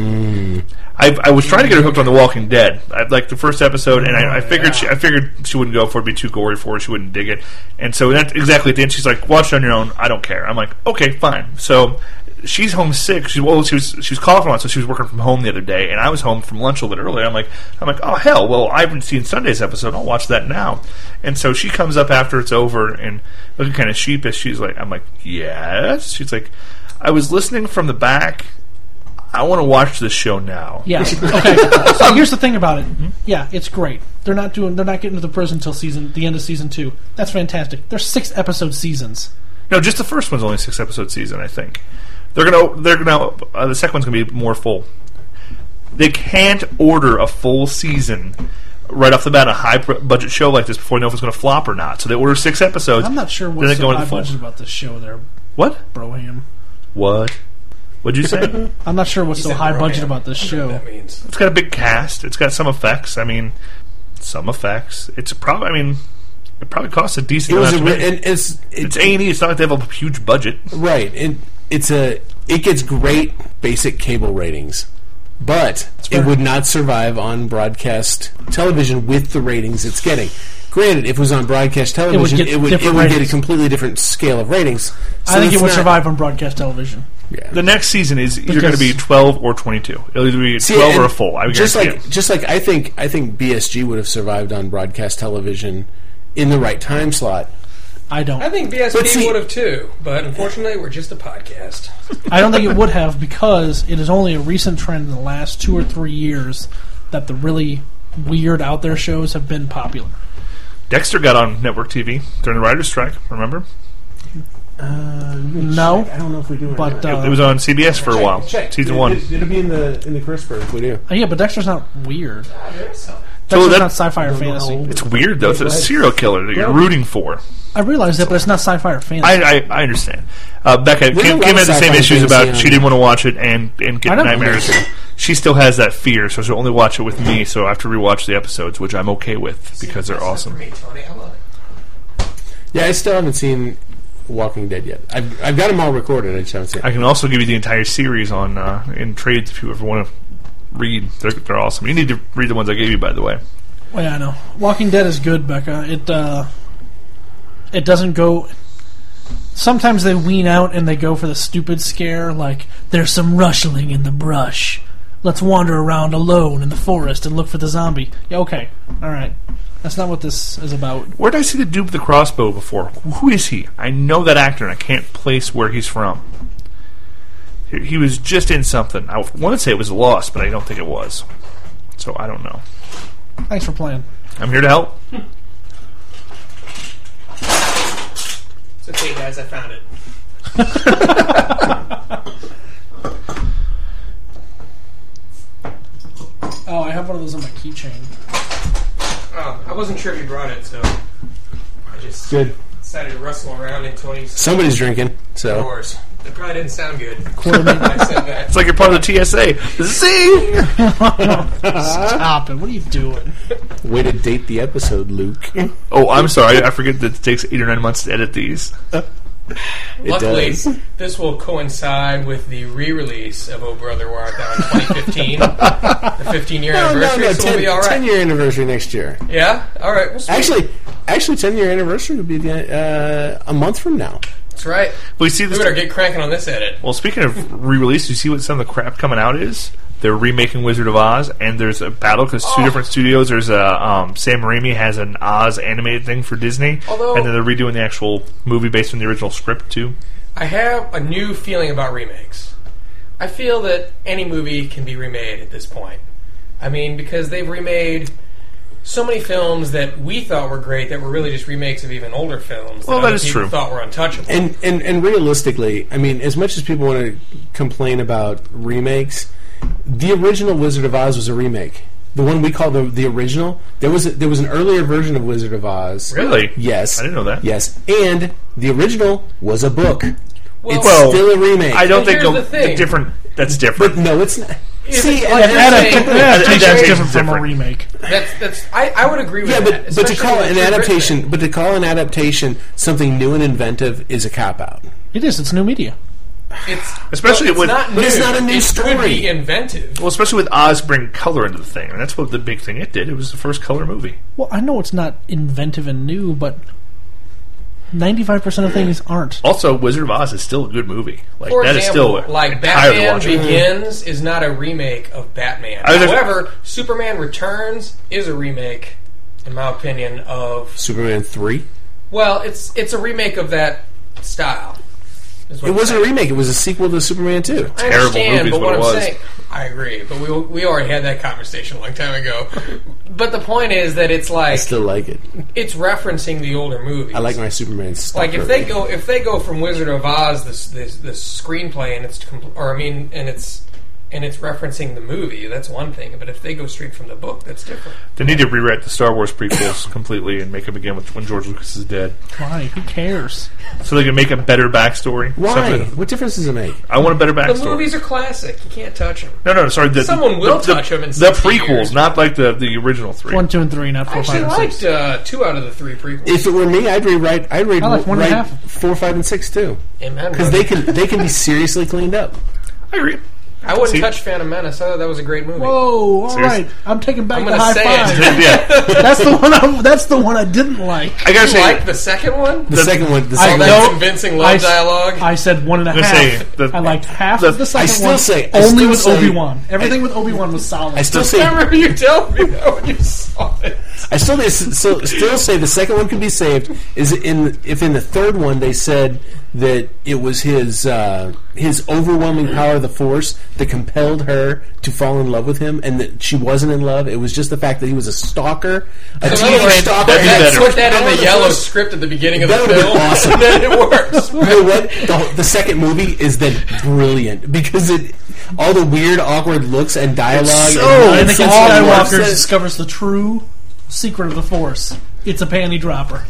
Mm. I, I was trying to get her hooked on The Walking Dead. I like the first episode, and I, I figured she, I figured she wouldn't go for it; it'd be too gory for her. She wouldn't dig it. And so that, exactly at the end, she's like, "Watch it on your own. I don't care." I'm like, "Okay, fine." So she's homesick. She well, she was she was coughing a lot, so she was working from home the other day, and I was home from lunch a little bit earlier. I'm like, I'm like, "Oh hell, well, I haven't seen Sunday's episode. I'll watch that now." And so she comes up after it's over and looking kind of sheepish. She's like, "I'm like, yes." She's like, "I was listening from the back. I want to watch this show now." Yeah. Okay. So here's the thing about it. Yeah, it's great. They're not doing. They're not getting to the prison until season the end of season two. That's fantastic. They're six episode seasons. No, just the first one's only a six episode season. I think they're gonna. They're gonna. Uh, the second one's gonna be more full. They can't order a full season right off the bat, a high pr- budget show like this before they know if it's going to flop or not. So they order six episodes. I'm not sure then what's they so go into high the full. budget about this show. There, What? Broham. What? What'd you say? I'm not sure what's He so said high Broham. budget about this I don't know show. what that means. It's got a big cast. It's got some effects. I mean, some effects. It's probably. I mean, it probably costs a decent It was amount a, to re- make. and it's It's A and E. It's not like they have a huge budget. right. It, it's a it gets great basic cable ratings, but it would not survive on broadcast television with the ratings it's getting. Granted, if it was on broadcast television, get it would it would, different get a ratings. completely different scale of ratings. So I think it's it would not- survive on broadcast television. Yeah. The next season is either going to be Because- twelve or twenty-two. It'll either be See, twelve or and a full. I would just guarantee like it. just like I think I think B S G would have survived on broadcast television in the right time slot. I don't. I think B S But P see- would have too, but unfortunately, we're just a podcast. I don't think it would have because it is only a recent trend in the last two or three years that the really weird out there shows have been popular. Dexter got on network T V during the writer's strike. Remember? Uh, No, I don't know if we do. but uh, It was on C B S for a while. Season one. It, it'll be in the in the crisper if we do. uh, yeah, but Dexter's not weird. So Dexter's that- not sci-fi or Don't know how fantasy. old- It's weird though. It's a Go ahead. serial killer that you're Go. rooting for. I realize that, but it's not sci-fi or fantasy. I I, I understand. Uh, Becca There's a Kim, lot Kim of had the same sci-fi issues fantasy about on- she didn't want to watch it and and get I know. nightmares. She still has that fear, so she'll only watch it with me. So I have to rewatch the episodes, which I'm okay with because they're That's not awesome. for me, Tony. I love it. Yeah, I still haven't seen Walking Dead yet. I've I've got them all recorded. I just haven't seen. I can also give you the entire series on uh, in trades if you ever want to read. They're, they're awesome. You need to read the ones I gave you, by the way. Well, yeah, I know. Walking Dead is good, Becca. It uh, it doesn't go. Sometimes they wean out and they go for the stupid scare, like there's some rustling in the brush. Let's wander around alone in the forest and look for the zombie. Yeah, okay, all right. That's not what this is about. Where did I see the dude with the crossbow before? Who is he? I know that actor, and I can't place where he's from. He, he was just in something. I want to say it was Lost, but I don't think it was. So I don't know. Thanks for playing. I'm here to help. It's okay, guys. I found it. Oh, I have one of those on my keychain. Oh, I wasn't sure if you brought it, so I just Good. decided to rustle around in Tony's Somebody's drinking, so drawers. It probably didn't sound good. Quarterly. I said that. It's like you're part of the T S A. Zing! Stop it! What are you doing? way to date the episode, Luke. Oh, I'm sorry. I forget that it takes eight or nine months to edit these. It Luckily, does. this will coincide with the re-release of Oh Brother Where Art Thou in twenty fifteen, the fifteen-year No, no, anniversary, no. so we'll be all right. ten year anniversary next year. Yeah? All right. Well, sweet. Actually, actually, ten year anniversary will be the, uh, a month from now. That's right. We see We this. better get cranking on this edit. Well, speaking of re-release, you see what some of the crap coming out is? they're remaking Wizard of Oz, and there's a battle because two Oh. different studios. There's a um, Sam Raimi has an Oz animated thing for Disney, Although- and then they're redoing the actual movie based on the original script too. I have a new feeling about remakes. I feel that any movie can be remade at this point. I mean, because they've remade so many films that we thought were great that were really just remakes of even older films. Well, that that other is people true. Thought were untouchable. And, and and realistically, I mean, as much as people want to complain about remakes, the original Wizard of Oz was a remake. The one we call the the original. There was a, there was an earlier version of Wizard of Oz. Really? Yes. I didn't know that. Yes, and the original was a book. Well, it's well, still a remake. I don't But think here's the, the thing. the different. That's different. but no, it's not. Is See, it and like that's- that- Adaptation Adaptation's is different from a different. remake. That's that's. I, I would agree with yeah, that. but but to especially call with it an the Britain adaptation, thing. but to call an adaptation something new and inventive is a cop out. It is. It's new media. it's Especially well, it's with- not but new. it's not a new it story. Could be inventive. Well, especially with Oz bringing color into the thing, and that's what the big thing it did. It was the first color movie. Well, I know it's not inventive and new, but ninety-five percent of things aren't. Also, Wizard of Oz is still a good movie. Like For that example, is still like entirely Batman watchable. Begins is not a remake of Batman. I was just- However, Superman Returns is a remake, in my opinion, of Superman three. well, it's it's a remake of that style. is what It I'm wasn't a saying. remake. It was a sequel to Superman two. I Terrible understand, movie is but what what it I'm was. saying, I agree. But we we already had that conversation a long time ago. But the point is that it's I like still like it. it's referencing the older movies. I like my Superman stuff. Like if they go if they go from Wizard of Oz this this, this screenplay and it's compl- or I mean and it's and it's referencing the movie, that's one thing. But if they go straight from the book, that's different. They need to rewrite the Star Wars prequels completely and make them again with when George Lucas is dead, Why? Who cares? so they can make a better backstory. Why? Something- What difference does it make? I want a better The backstory. movies are classic. You can't touch them. No, no, sorry. The, Someone will the, touch the, 'em in the sixty prequels, years. not like the the original three. One, two, and three, not I four, actually five, and liked six. uh, two out of the three prequels. If it were me, I'd rewrite. I'd read I like one and a write half. four, five, and six too, Amen. because they can they can be seriously cleaned up. I agree. I wouldn't See? touch Phantom Menace. I thought that was a great movie. Whoa! All Seriously? right, I'm taking back I'm the gonna high say five. it. yeah, That's the one. I, that's the one I didn't like. I gotta You say, like the second one? The, second one, the I second All know- that one, convincing I love s- dialogue. I said one and a gonna half. say, the- I liked half the- of the second I still one. say- I only still with say- Obi Wan. Everything with Obi Wan was solid. I still I say remember you telling me that when you saw it. I still so, still say the second one could be saved. Is in if in the third one they said that it was his uh, his overwhelming power of the Force that compelled her to fall in love with him, and that she wasn't in love. It was just the fact that he was a stalker, a So in other teenage words, stalker. that'd be that- better. put that in the yellow script at the beginning of the That would've film. been awesome. Then it works. You know what? The, the second movie is then brilliant because it all the weird, awkward looks and dialogue. so- and Anakin nonsense and Skywalker nonsense. discovers the true secret of the Force. It's a panty dropper.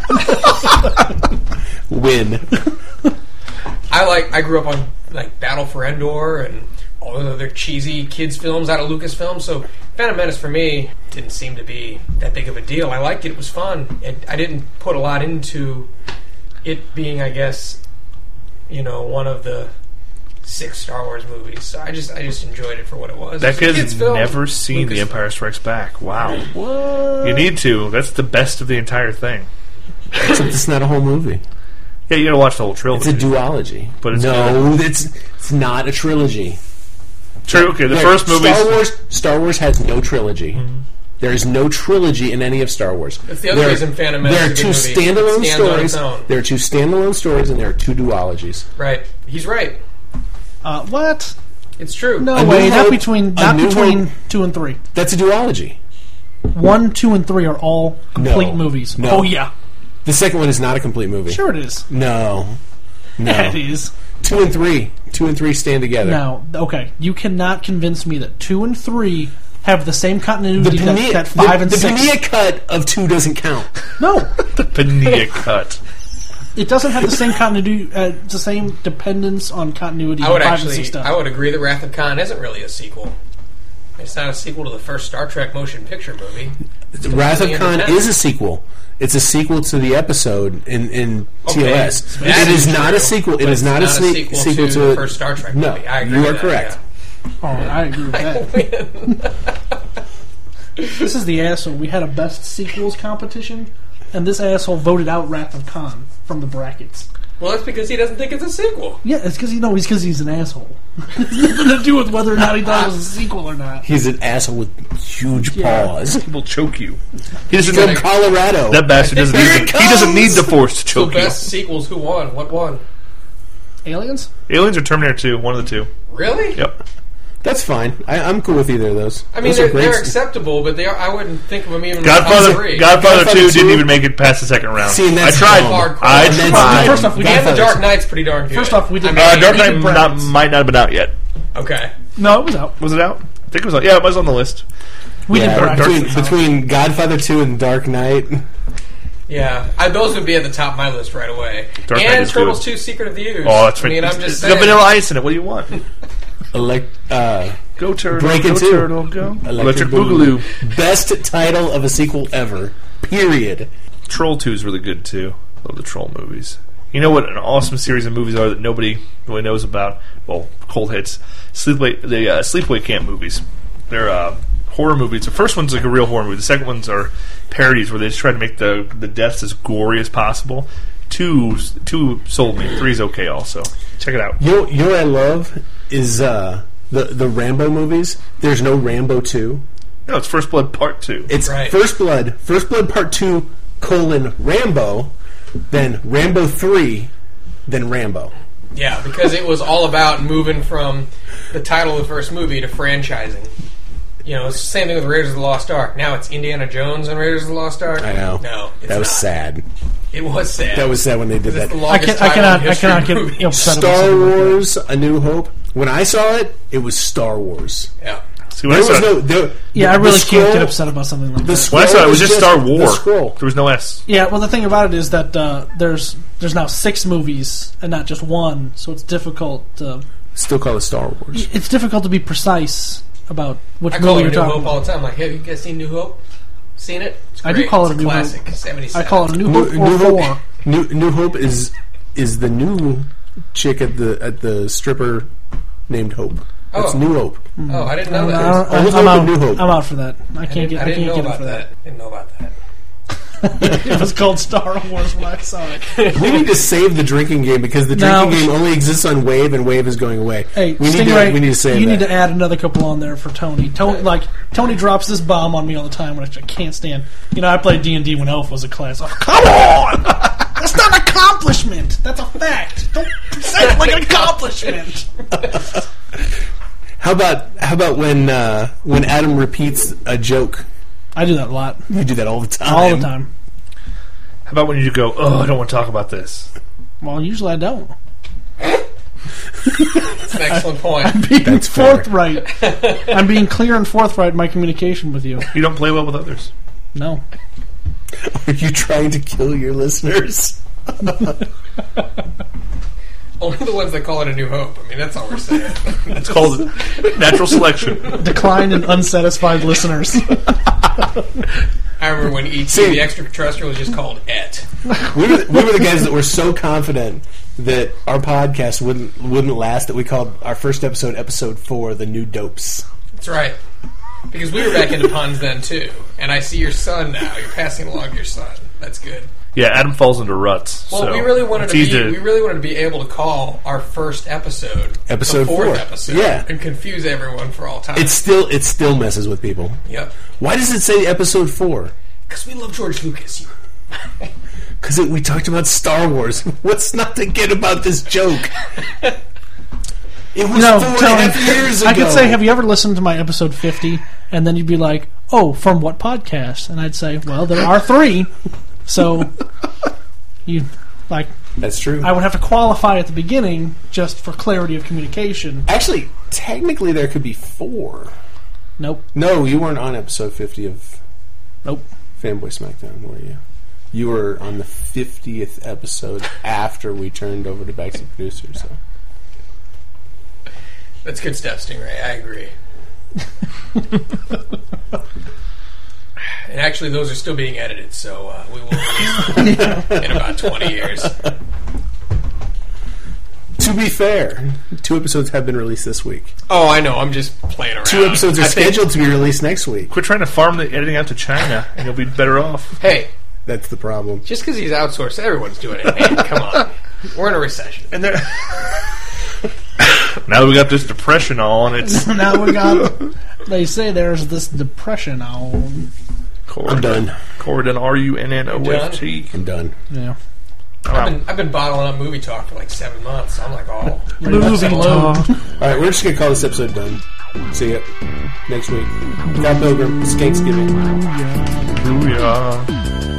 Win. I like. I grew up on like Battle for Endor and all the other cheesy kids films out of Lucasfilm. So Phantom Menace for me didn't seem to be that big of a deal. I liked it. It was fun. And I didn't put a lot into it being, I guess, you know, one of the six Star Wars movies. So I just, I just enjoyed it for what it was. that It was a kid's kids' film. never seen The Lucasfilm. Empire Strikes Back. Wow, What? you need to. That's the best of the entire thing. Except it's not a whole movie. Yeah, you gotta watch the whole It's trilogy. a duology. But it's no, it's it's not a trilogy. True. Okay, the There- first movie. Star Wars. Star Wars has no trilogy. There is no trilogy in any of Star Wars. That's the other there, reason Phantom Menace There are is a two good movie. standalone It stands on its stories. own. There are two standalone stories, and there are two duologies. Right. He's right. Uh, what? It's true. No A New way. Not Hope- between. A Not New between Hope- two and three. That's a duology. One, two, and three are all complete No. movies. No. Oh yeah, The second one is not a complete movie. sure it is. No. No. Yeah, it is. Two and three. Two and three stand together. Now, okay, you cannot convince me that two and three have the same The continuity that, Pania, that five the, and the six. Pania cut of two doesn't count. No, Pania cut. it doesn't have the same continuity, uh, the same dependence on continuity. I would that five actually, and six does. I would agree that Wrath of Khan isn't really a sequel. It's not a sequel to the first Star Trek motion picture movie. It's Wrath of completely Khan independent. is a sequel. It's a sequel to the episode in, in T O S. Okay, that It is is not true, a sequel. It but is it's not, not a, a sne- sequel sequel to to the first Star Trek No, movie. I agree you with are that, correct. Oh, I agree with that. This is the asshole. We had a best sequels competition, and this asshole voted out Wrath of Khan from the brackets. Well, that's because he doesn't think it's a sequel. Yeah, it's because you know he's because he's an asshole. It's nothing to do with whether or not he thought it was a sequel or not. He's an asshole with huge Yeah. paws. People choke you. He doesn't. From Colorado. That bastard doesn't Here need. it The, he doesn't comes! need the Force to So choke you. best sequels, who won? What won? Aliens? Aliens or Terminator two, one of the two. Really? Yep. That's fine. I, I'm cool with either of those. I mean, Those are they're, great they're s- acceptable, but they are, I wouldn't think of them even in the top Godfather, three. Godfather, Godfather two two? didn't even make it past the second round. See, and I that's tried. dumb. Hardcore. I And that's tried. dumb. First off, we And The Godfather's- Dark Knight's pretty darn good. First off, we did- I mean, Uh, Dark we Knight did not, brackets. might not have been out yet. Okay. No, it was out. Was it out? I think it was out. Yeah, it was on the list. We Yeah, did brackets. between, between Godfather two and Dark Knight. Yeah, I, those would be at the top of my list right away. Dark Knight and is Turtles good. two Secret of the Ooze. Oh, that's I right. mean, I'm It's- just it's saying. got Vanilla Ice in it. What do you want? Elect, uh, Go Turtle. Breaking go two. Turtle, go. Electric, Electric Boogaloo. Boogaloo. Best title of a sequel ever. Period. Troll two is really good too. Love the Troll movies. You know what an awesome series of movies are that nobody really knows about? Well, cold hits. Sleepaway, the uh, Sleepaway Camp movies. They're uh, horror movies. The first one's like a real horror movie. The second ones are parodies where they just try to make the the deaths as gory as possible. Two, two sold me. Three's okay also. Check it out. You know, you know what I love is uh, the the Rambo movies. There's no Rambo two. No, it's First Blood Part two. It's Right. First Blood, First Blood Part two, colon, Rambo, then Rambo three, then Rambo. Yeah, because it was all about moving from the title of the first movie to franchising. You know, it's the same thing with Raiders of the Lost Ark. Now it's Indiana Jones and Raiders of the Lost Ark. I know. No, it's That was not. sad. It was sad. That was sad when they did It's that. the I, longest can, I title cannot. in I history cannot of get movies. upset about Star something like that. Wars: A New Hope. When I saw it, it was Star Wars. Yeah. See, when There I saw was it, no. There, Yeah, the, I really the scroll, can't get upset about something like The that. scroll when I saw it, it was was just Star the War. scroll. There was no S. Yeah, well, the thing about it is that uh, there's there's now six movies and not just one, so it's difficult. To, Still call it Star Wars. it's difficult to be precise about which I call movie it you're a New talking Hope all about. the time. Like, have you guys seen New Hope? Seen it? It's I do great. call it It's a New Hope. classic. seventy-seven. I call it a New New, Hope New or Hope. four. New, New Hope is is the new chick at the at the stripper named Hope. That's Oh. New Hope. Oh, I didn't I know don't- that. I don't- Old I'm Hope out. and New Hope. I'm out for that. I I can't didn't, get. I I didn't can't know get about it for that. that. Didn't know about that. It was called Star Wars when I saw it. We need to save the drinking game because the No. drinking game only exists on Wave, and Wave is going away. Hey, we need Stingray, to we need to save you that. need to add another couple on there for Tony. Tony, like Tony, drops this bomb on me all the time, which I can't stand. You know, I played D and D when Elf was a class. Oh, come on, that's not an accomplishment. That's a fact. Don't say it like an accomplishment. How about how about when uh, when Adam repeats a joke? I do that a lot, You do that all the time. all the time. How about when you go, oh, I don't want to talk about this? Well, usually I don't. That's an excellent point. Being That's fair. forthright. I'm being clear and forthright in my communication with you. You don't play well with others. No. Are you trying to kill your listeners? Only the ones that call it a New Hope. I mean, that's all we're saying. It's called natural selection. Decline and unsatisfied listeners. I remember when E T, See- the extraterrestrial, was just called Et. We were, we were the guys that were so confident that our podcast wouldn't wouldn't last that we called our first episode episode four, the new dopes. That's right. Because we were back into puns then, too. And I see your son now. You're passing along to your son. That's good. Yeah, Adam falls into ruts. Well, so we really wanted it's to be, easy we really wanted to be able to call our first episode Episode the fourth four. episode, Yeah. and confuse everyone for all time. It still it still messes with people. Yep. Why does it say episode four? Because we love George Lucas. Because we talked about Star Wars. What's not to get about this joke? It was No, four and a Tony, half years ago. I could say, have you ever listened to my episode fifty? And then you'd be like, oh, from what podcast? And I'd say, well, there are three. So, you, like, That's true. I would have to qualify at the beginning just for clarity of communication. Actually, technically, there could be four. Nope. No, you weren't on episode fifty of Nope. Fanboy Smackdown, were you? You were on the fiftieth episode after we turned over to Backseat Producer. So That's good stuff, Stingray. I agree. And actually, those are still being edited, so uh, we will release them in about twenty years. to be fair, two episodes have been released this week. Oh, I know. I'm just playing around. Two episodes are I think- scheduled to be released next week. Quit trying to farm the editing out to China, and you'll be better off. Hey, That's the problem. just because he's outsourced, everyone's doing it. Man, come on. We're in a recession. And there. Now we got this depression on. It's Now we got. They say there's this depression on. I'm done. Corden, R U N N O F T. I'm done. Yeah. I've been, I've been bottling up movie talk for like seven months. So I'm like, oh, Movie talk. All right, we're just gonna call this episode done. See ya next week. Scott Pilgrim. It's Thanksgiving. Booyah.